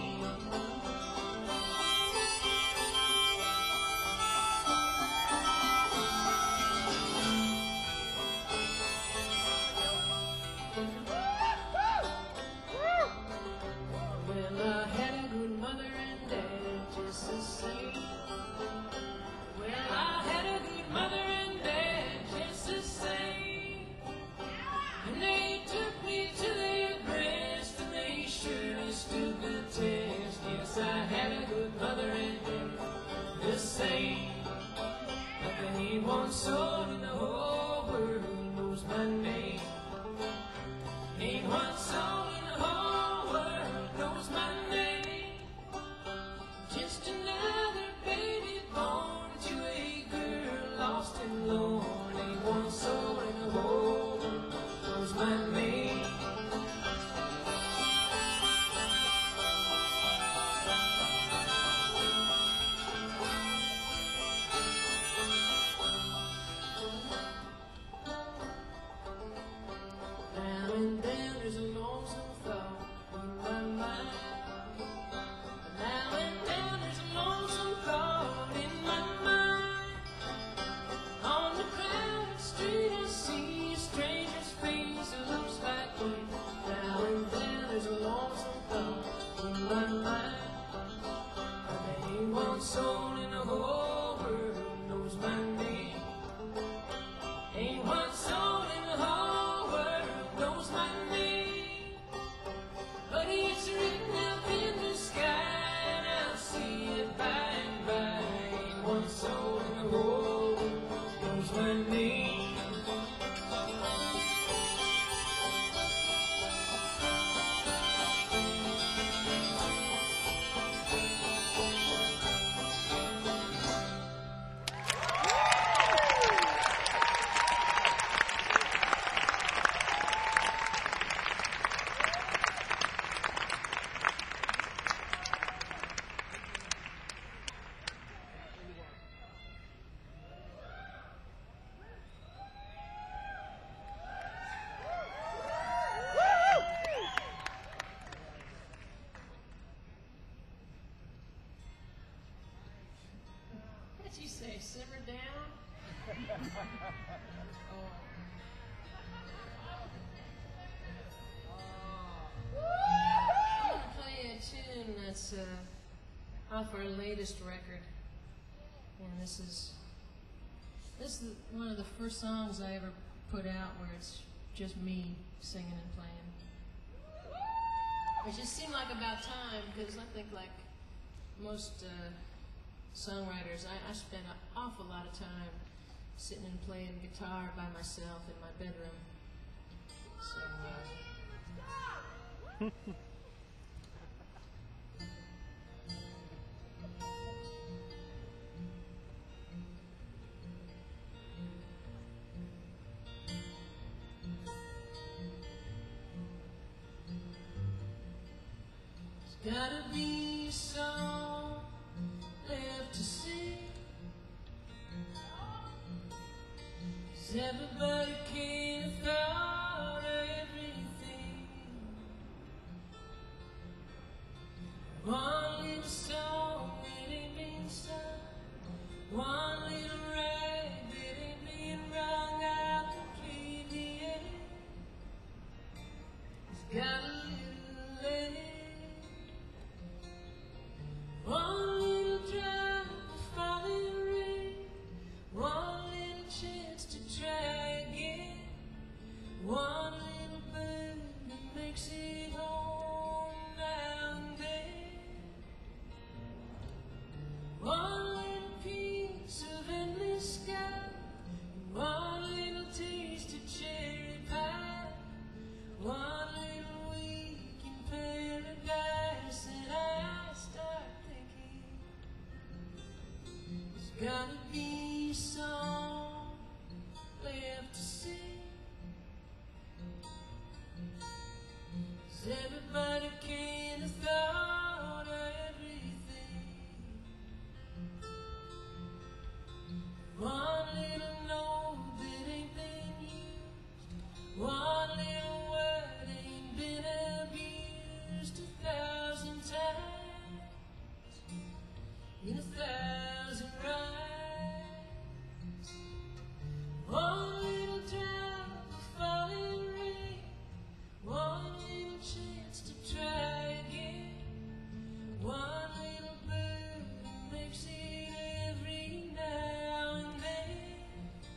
[SPEAKER 2] Well, I had a good mother and dad just the same. Well, I had a good mother and dad just the same. And they took me to their breast, and they surely stood the test. Yes, I had a good mother and dad the same. But there ain't one soul in the whole world knows my name. Ain't one soul in the whole world knows my name. Just another baby born to a girl lost and lone. Ain't one soul in the whole world knows my name. Now and then there's a lonesome thought in my mind. Now and then there's a lonesome thought in my mind. On the crowded street I see a stranger's face that looks like me. Now and then there's a lonesome thought in my mind. But there ain't one soul in the whole world knows my name. Ain't one soul in the whole world knows my name. But it's written up in the sky, and I'll see it by and by. Ain't one soul in the whole world knows my name. What'd you say? Simmer down? Oh. I'm gonna play you a tune that's uh, off our latest record, and this is this is one of the first songs I ever put out where it's just me singing and playing. It just seemed like about time, because I think like most uh, songwriters, I, I spend an awful lot of time sitting and playing guitar by myself in my bedroom. Gotta be some left to see. 'Cause everybody can't afford everything. One little song that ain't been sung, one little rag that ain't been wrung out completely yet. It's got a little late. One little drop of falling rain, one little chance to try again, one little bird that makes it home now and then, one little piece of endless sky, one little taste of cherry pie, one little week in paradise, and I start gotta be some left to see. 'Cause everybody can't have thought of everything. One little note that ain't been used, one little word ain't been abused a thousand times in a thousand rhymes. One little drop of falling rain, one little chance to try again, one little bird that makes it every now and then,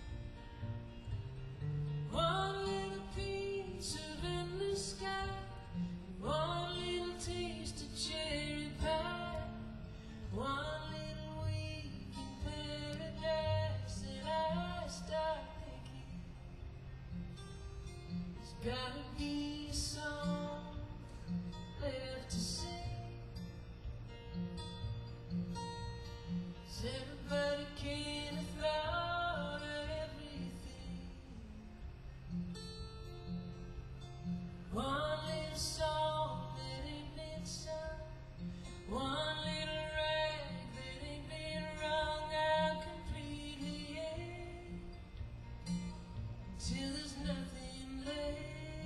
[SPEAKER 2] one little piece of endless sky, one little taste of cherry pie, one little week in paradise, and I start thinking there's gotta be some left to say. 'Cause everybody can't have thought of everything. One little song that ain't been sung, one little rag that ain't been wrung out completely yet, till there's nothing left.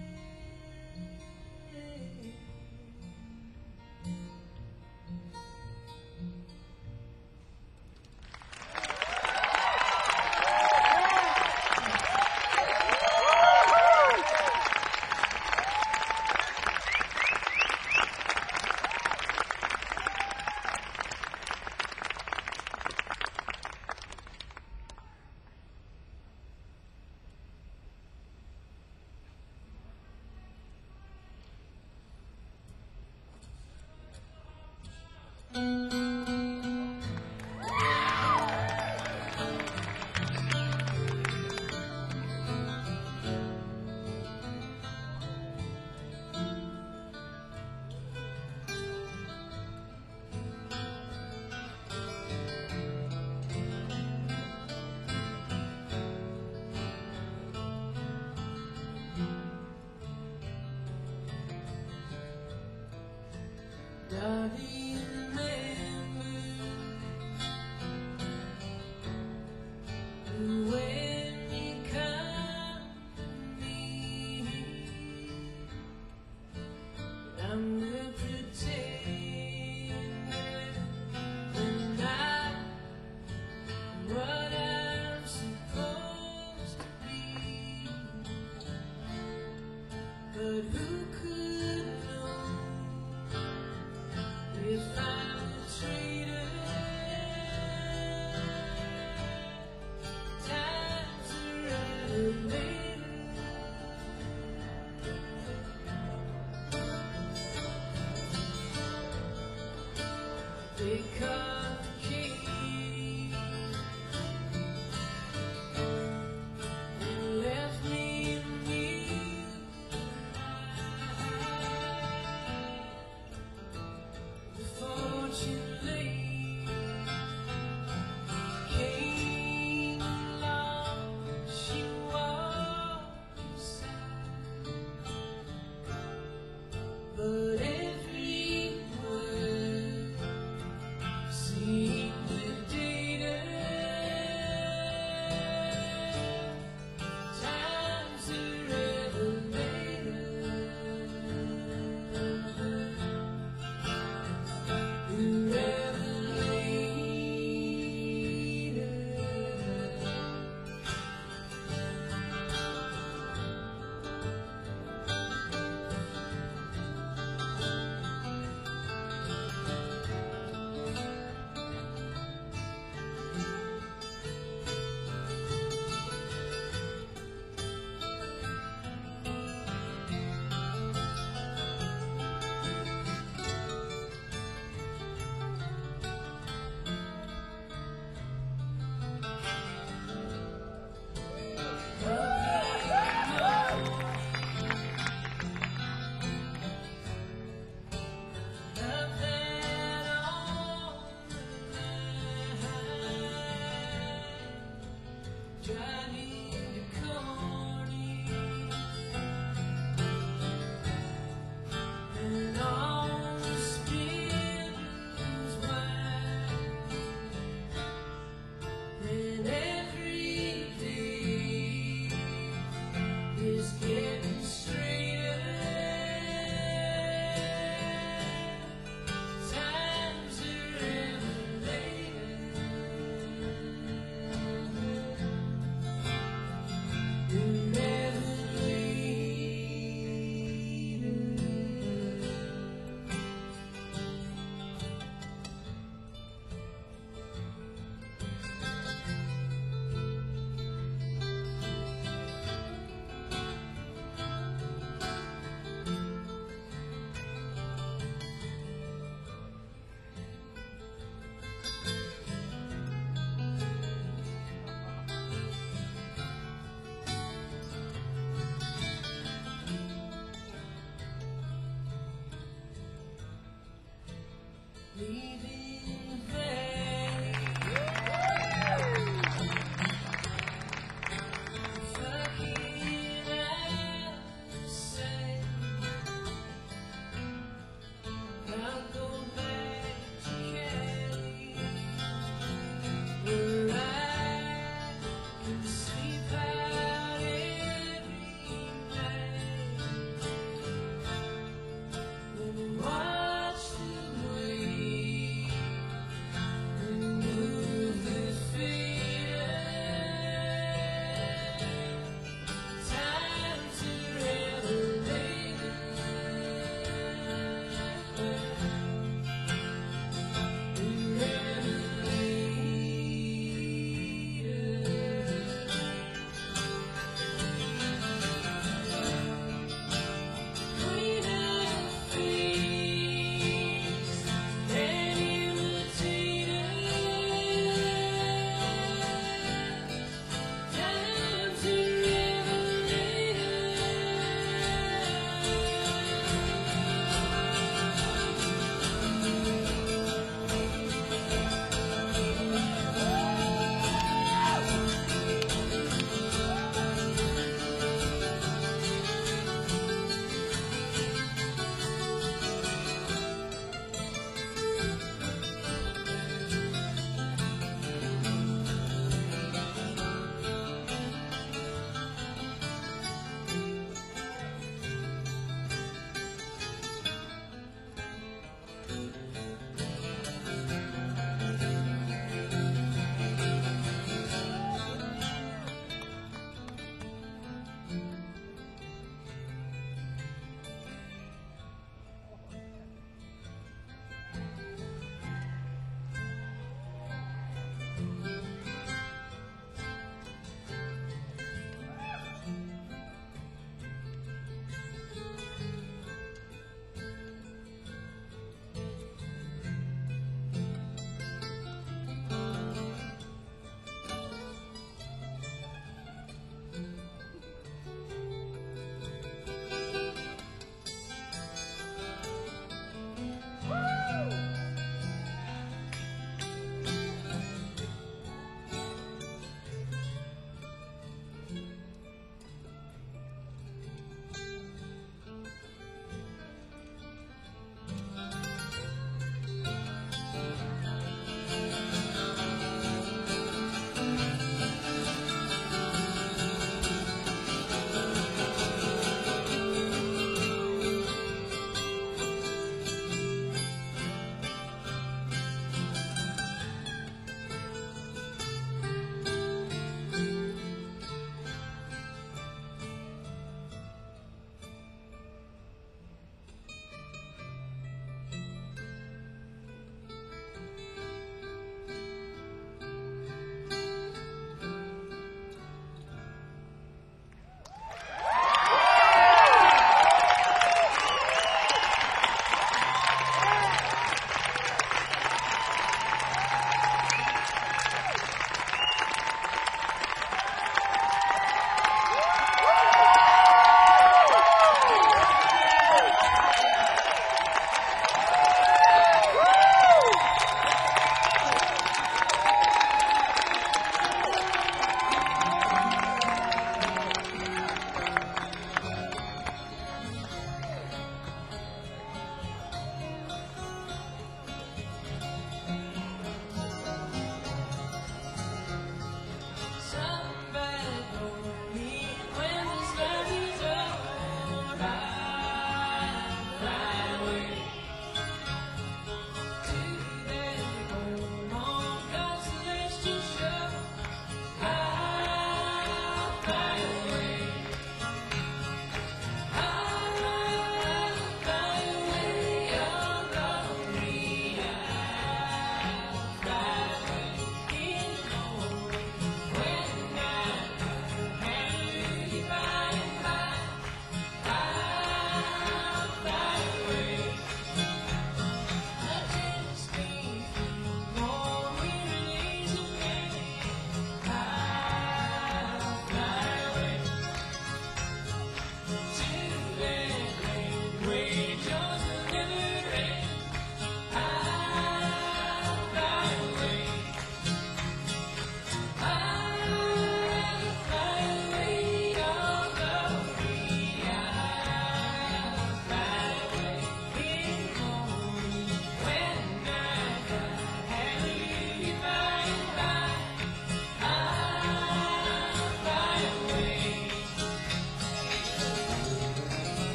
[SPEAKER 2] Darling, remember when you come to me, I'm the pretender, and I'm what I'm supposed to be. But who could know if leaving the valley. If I get out of sight, I'll go back to Cali, where I can sleep out every night and watch the waves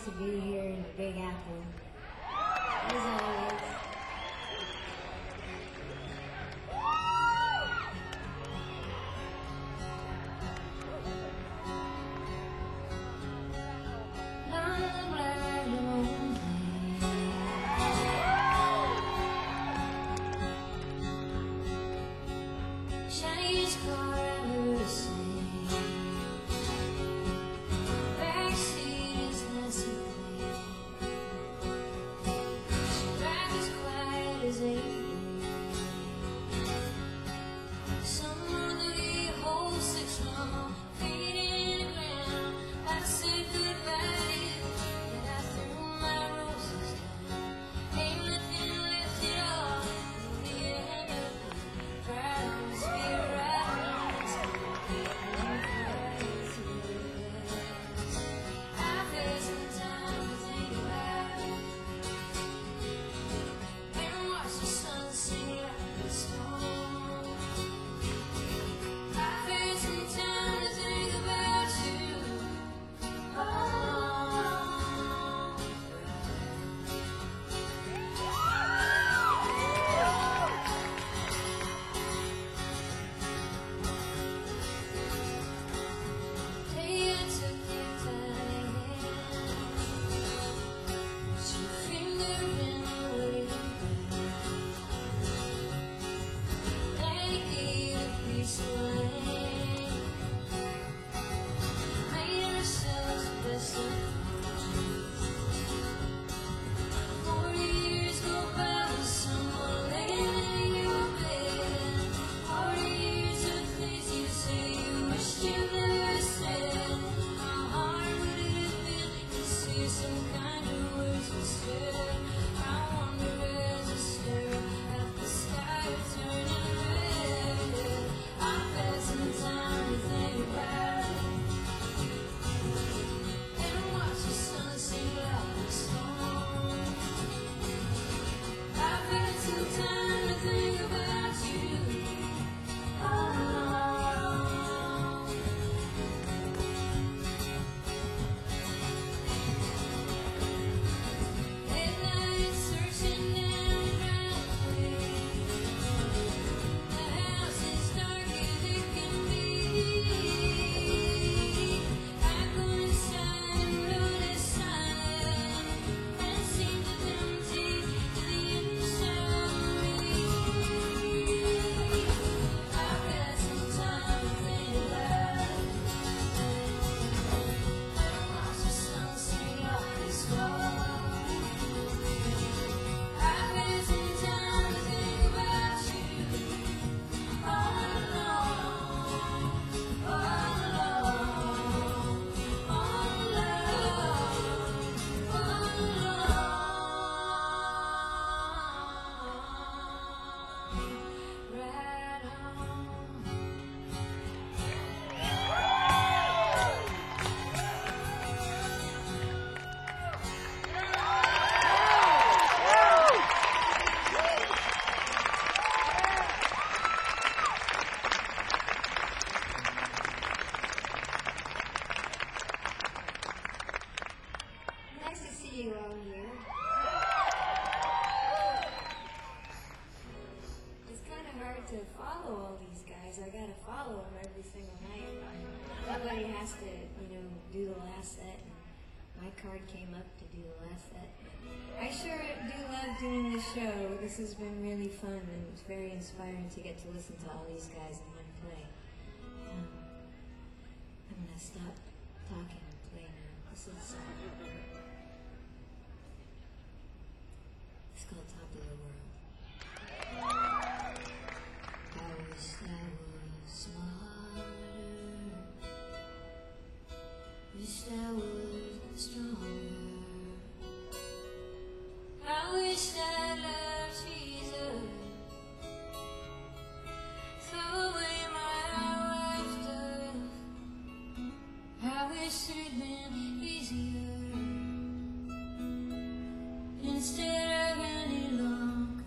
[SPEAKER 2] to be here in the Big Apple. As always. Shiniest car I've ever seen. Backseat is Nancy Clean. She drives as quiet as a someone to be a whole six months, feet in the ground. I said goodbye to you, and I threw my roses down. Ain't nothing left at all in the end of it. Proud to be right. I've had some time to think about it and watch the sun sing like a storm. I've had some time to think about you. Oh. Day I took your tiny hand, put your finger in the way, and it gave a piece of land. Made ourselves best of friends. Forty years go by with someone laying in your bed. Forty years of things you say you wished you never said. How hard would it have been to say some kind of words instead? I wonder as I stare at the sky turning red. I've had some time to think about it and watch the sun sing like a song. I've had some time to think about you. Oh. At night, searching down the driveway. The house is dark as it can be. I go inside and notice silence and seem to empty to the inside of me. I've got some time to think about it and watch the sun sing like a song. I've had some time to think about you all along, all along, all along, all along, right on. Nice to see you all here. It's kind of hard to follow all these guys. I gotta follow them every single night. Somebody has to, you know, do the last set. My card came up to do the last set. I sure do love doing this show. This has been really fun and it's very inspiring to get to listen to all these guys in one play. Um, I'm gonna stop talking and play now. This is. It's called Top of the World. I wish I was smarter. Wish I was stronger. I wish I loved Jesus. Throw away my hour stuff. I wish it'd been easier instead of any longer.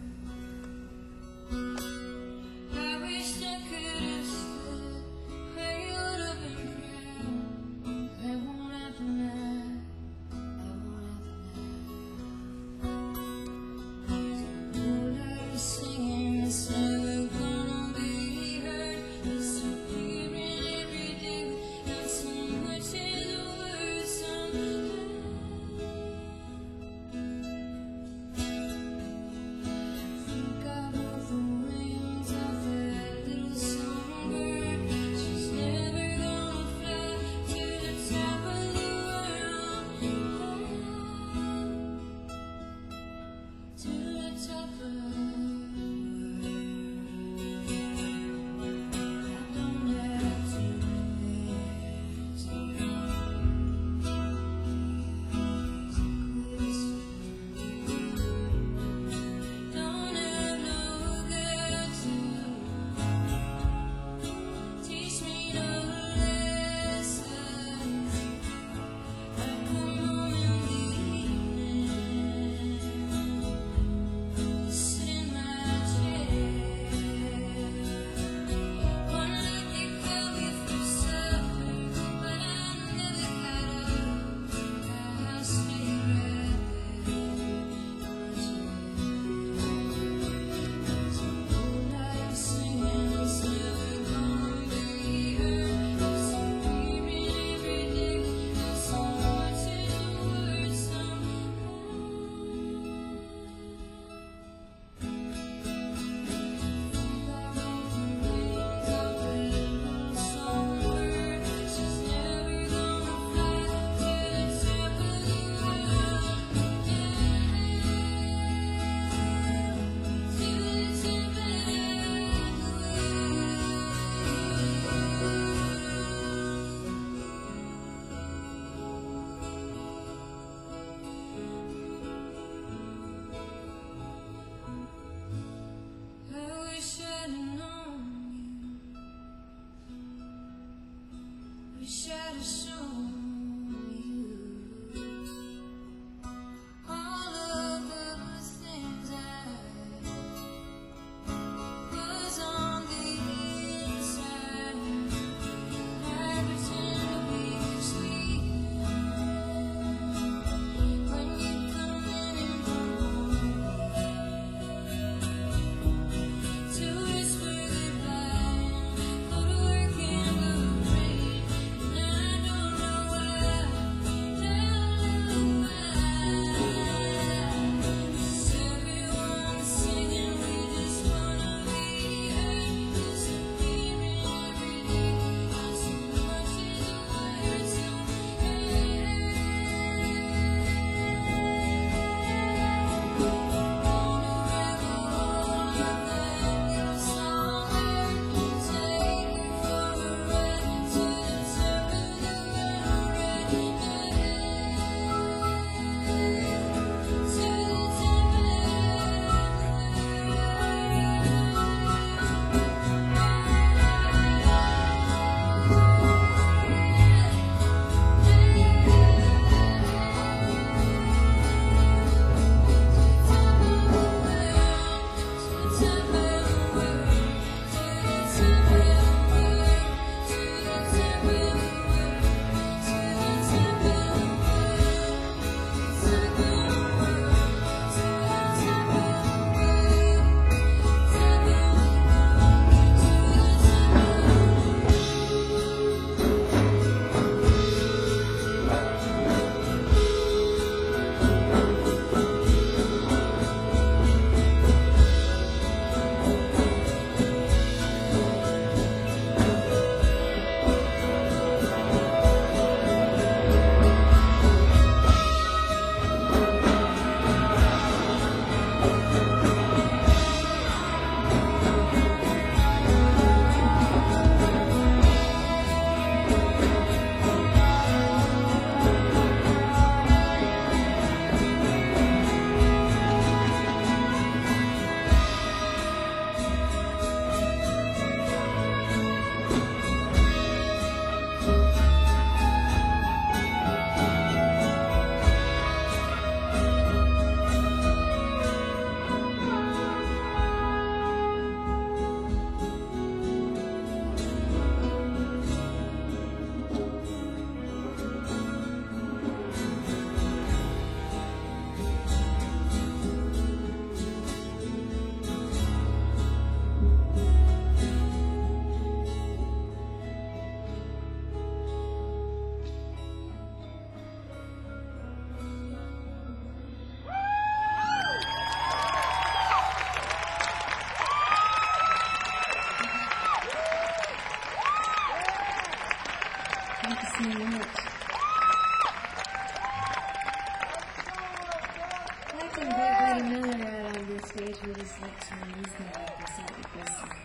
[SPEAKER 2] to show you all of those things I was on the inside. I pretend to be asleep when you come in and to whisper goodbye, go to work and go free. And I don't know why, don't know why. Everyone's singing, we just wanna be heard. Disappearing every day, not so much as a word. So thank you so much. I can Gregory Miller out on this stage with his lips and he's not like this at the first time.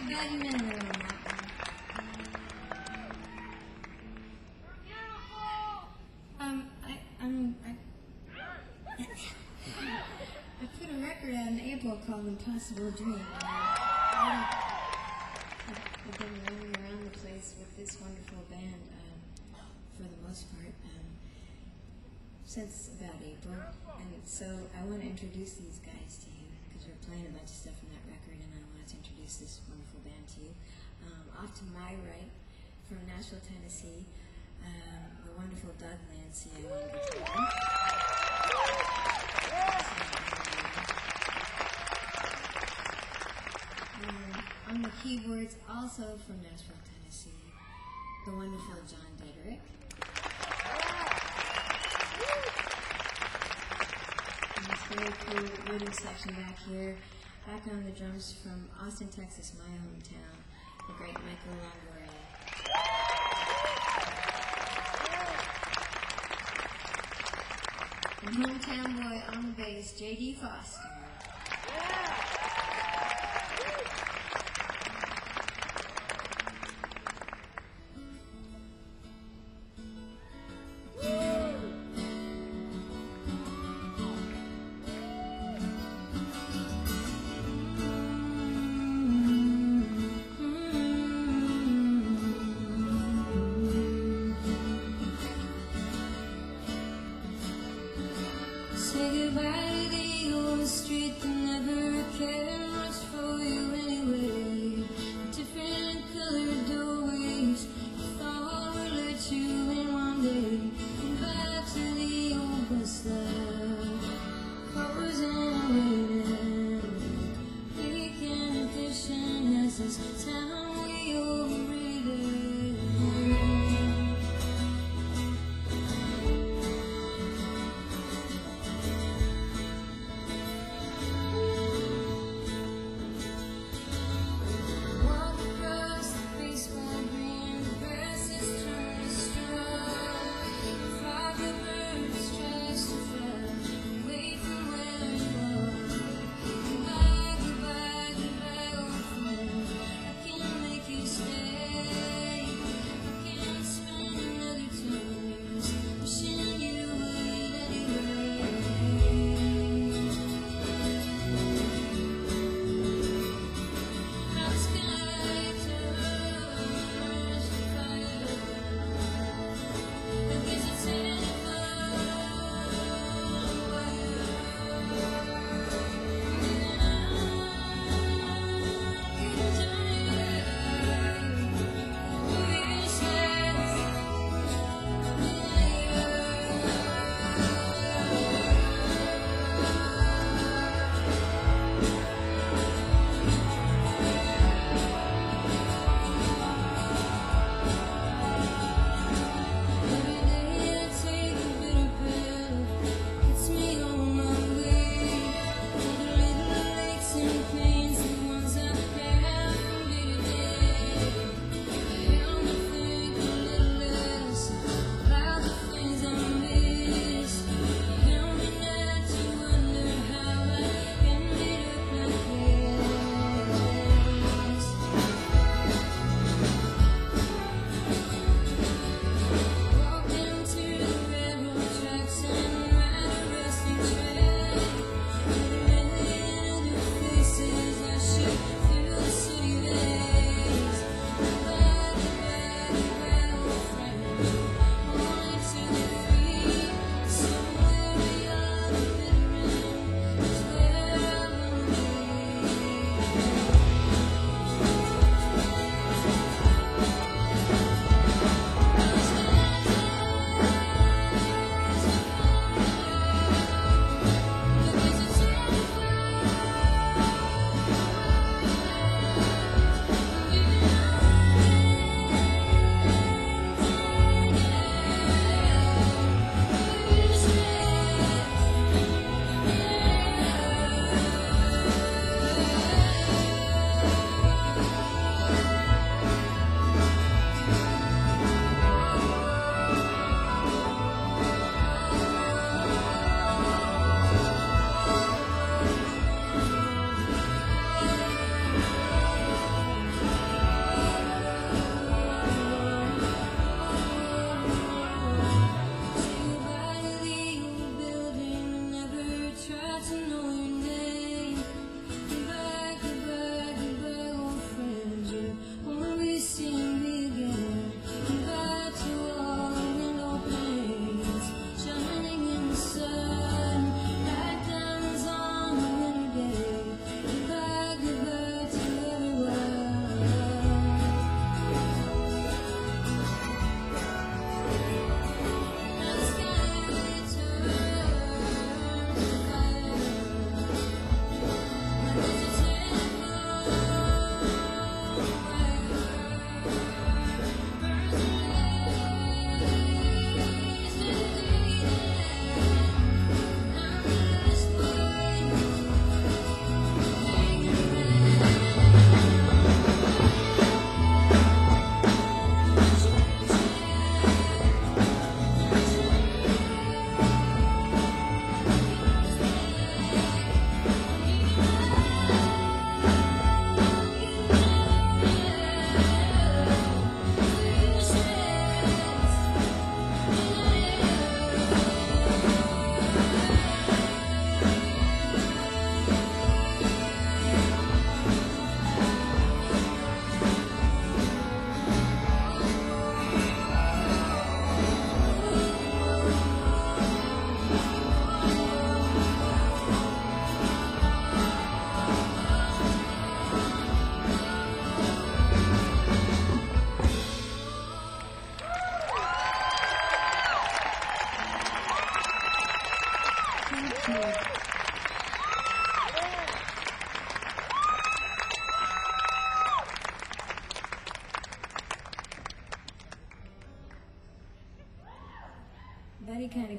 [SPEAKER 2] glad you met her on that one. Um, I, I'm, I, I put a record out in April called Impossible Dream. I, I've been roaming around the place with this wonderful band, um, for the most part, um, since about April. And so I want to introduce these guys to you, because we're playing a bunch of stuff from that record, and I wanted to introduce this wonderful band to you. Um, off to my right, from Nashville, Tennessee, um, the wonderful Doug Lancia on guitar. Um, on the keyboards, also from Nashville, Tennessee, the wonderful John Dederick. And this very cool wooden section back here. Back on the drums from Austin, Texas, my hometown, the great Michael Longoria. And hometown boy on the bass, J D Foster. Say goodbye to the old street.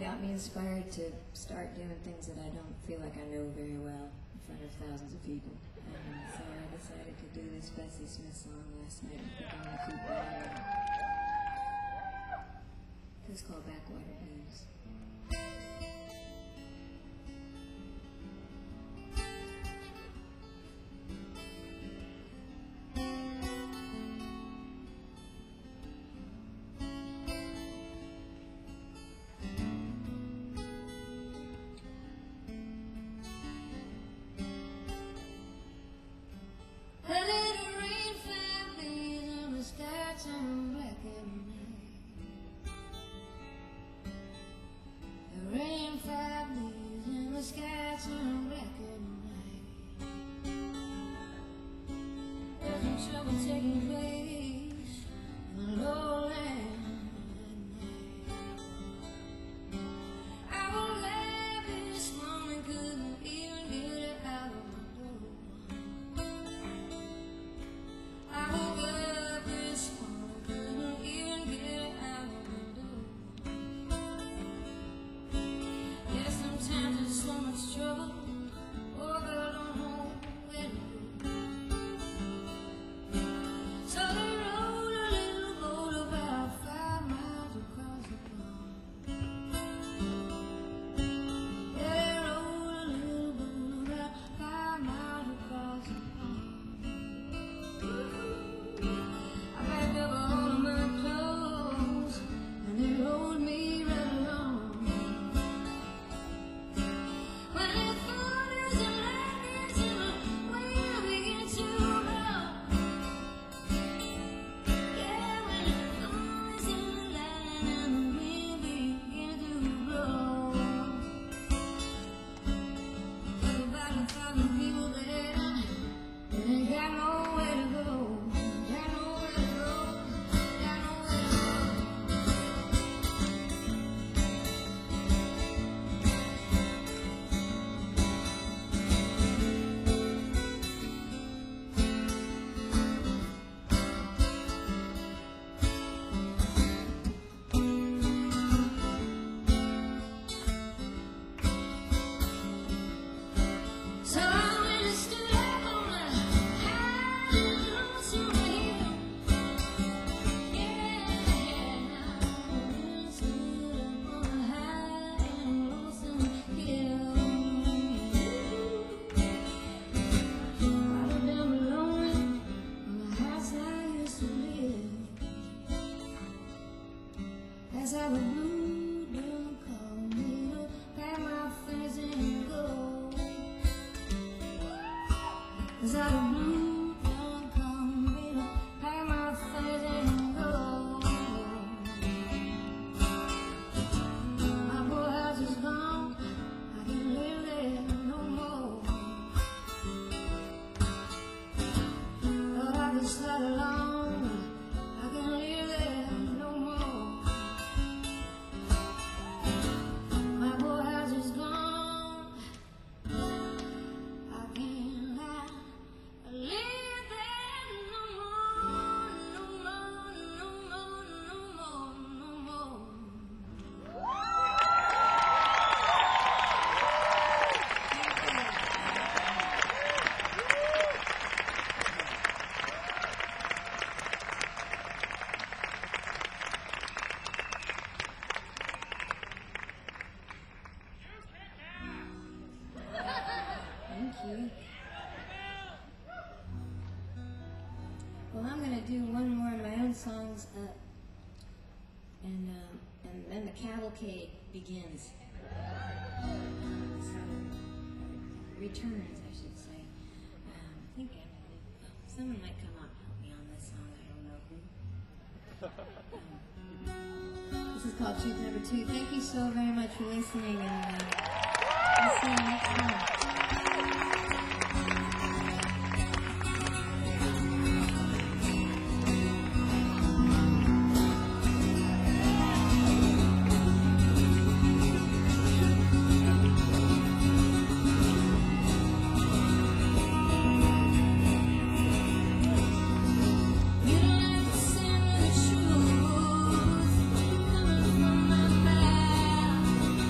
[SPEAKER 2] got me inspired to start doing things that I don't feel like I know very well in front of thousands of people. And so I decided to do this Bessie Smith song last night. I think I'm going to keep going. It's called Backwater Blues. Trouble taking place in the lowland at night. Our lavish woman couldn't even get it out of my door. I woke up this morning, couldn't even get it out of my door. Yeah, sometimes there's so much trouble. Oh, girl, I don't know where to go. So they rowed a little boat about five miles across the pond. Yeah, they rowed a little boat about five miles across the pond. I packed up all of my clothes and they rowed me right along. When the thunders and lightnings and the wind began to blow. So I went and stood up on the high and lonesome hill. Yeah, I went and stood up on the high and lonesome hill. Right down below me, on the house I used to live. That's how the blue done called me to pack my things and go. Cause I don't blue don't come me to pack my things and go. My poor house is gone, I can't live there no more. Thought I could slide along, I can't live there no more. My poor house is gone, I can't lie. Live there no more, no more, no more, no more, no more. Thank you. Well, I'm going to do one more of my own songs, uh, and, um, and then the cavalcade begins. So, returns, I should say. Um, I think I'm gonna, oh, someone might come up and help me on this song. I don't know who. Um, this is called Truth Number Two. Thank you so very much for listening, and uh, I'll see you next time. You don't have to send me the truth coming from my mouth.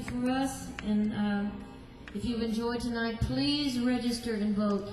[SPEAKER 2] for us. And uh, if you've enjoyed tonight, please register and vote.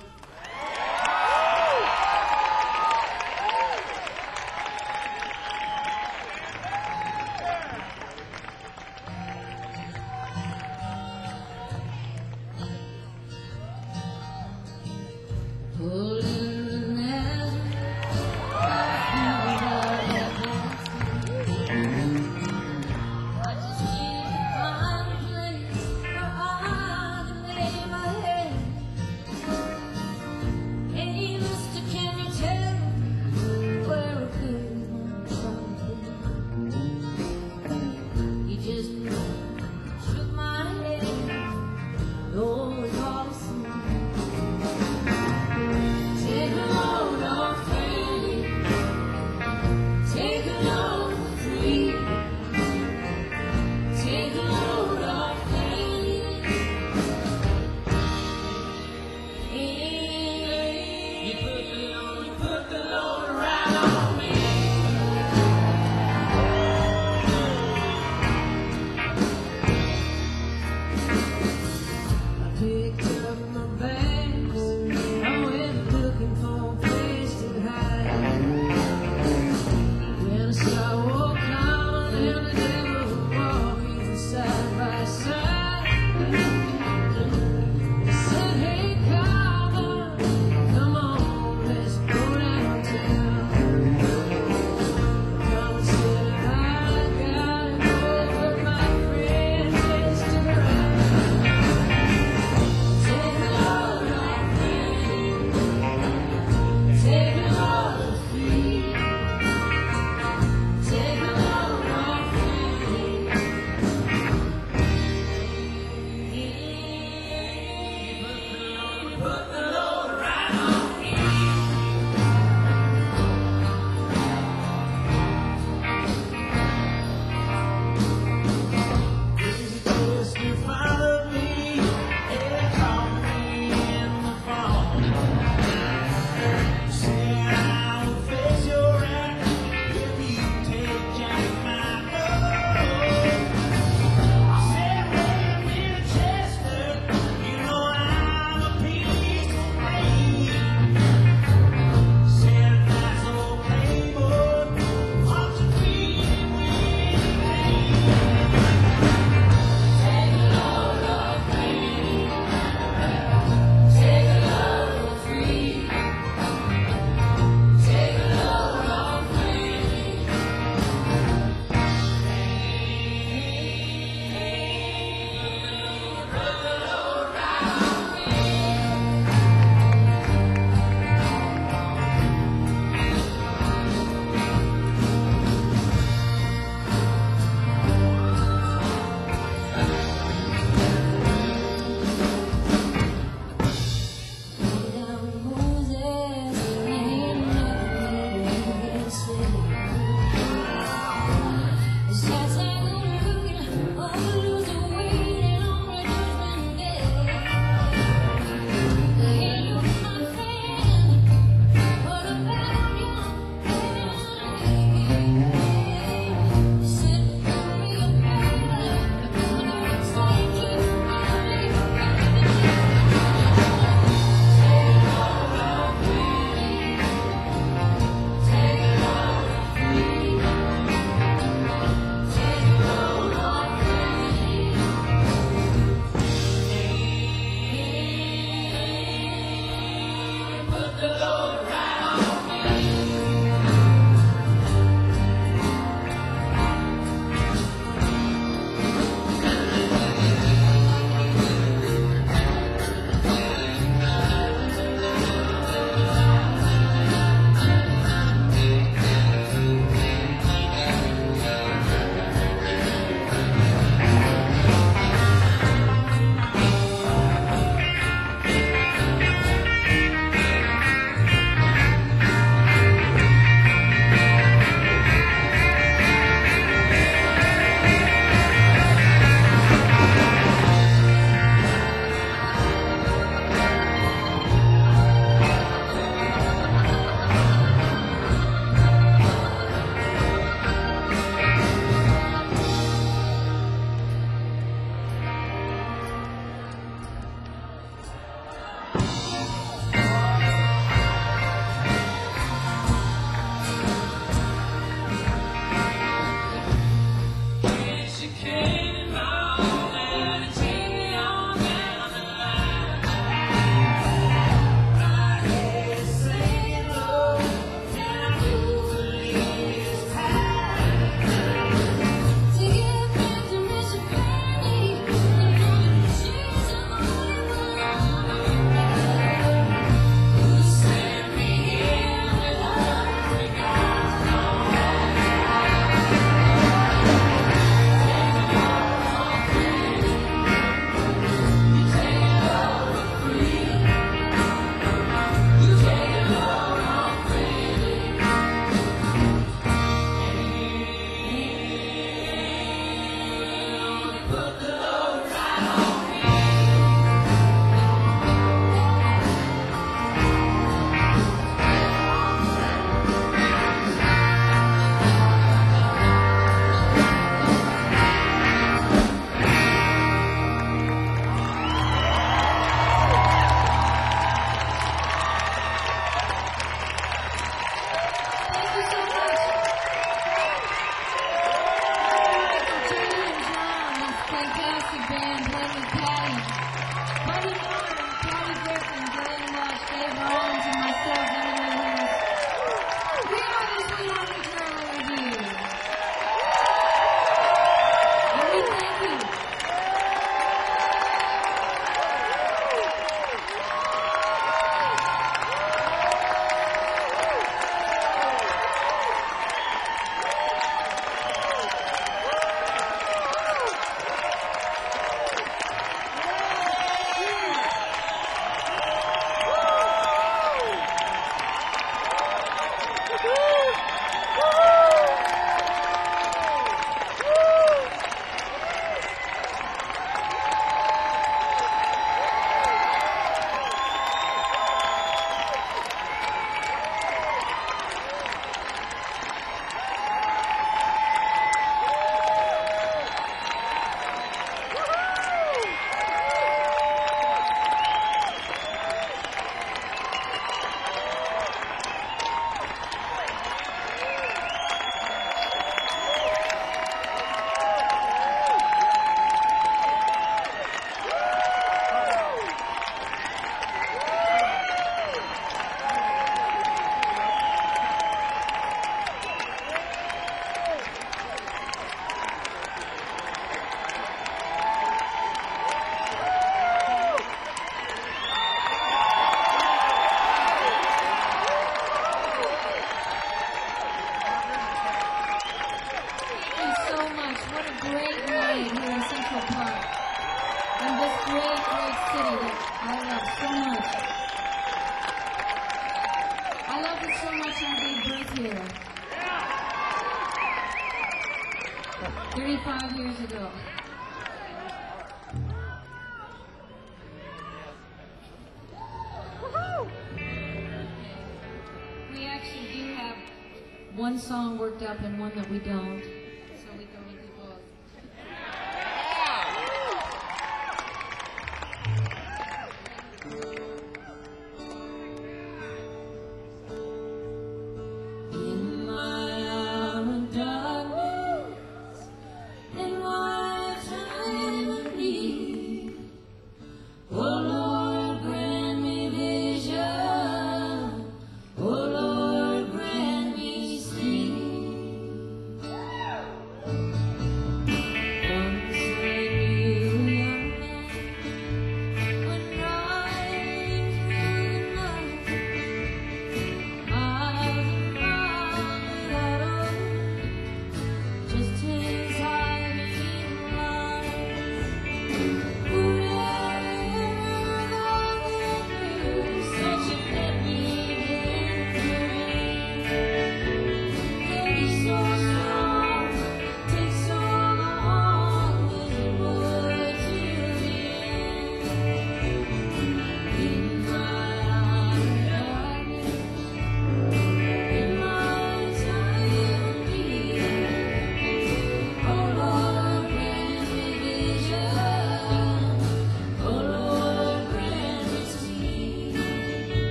[SPEAKER 2] playing here in Central Park, in this great, great city that I love so much. I loved it so much I gave birth here. thirty-five years ago. We actually do have one song worked up and one that we don't. So we go with you both. In my hour of darkness, in my time of need, oh Lord, grant me vision, oh Lord, grant me sleep.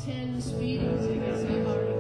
[SPEAKER 2] ten speeding tickets. Hey, Mark.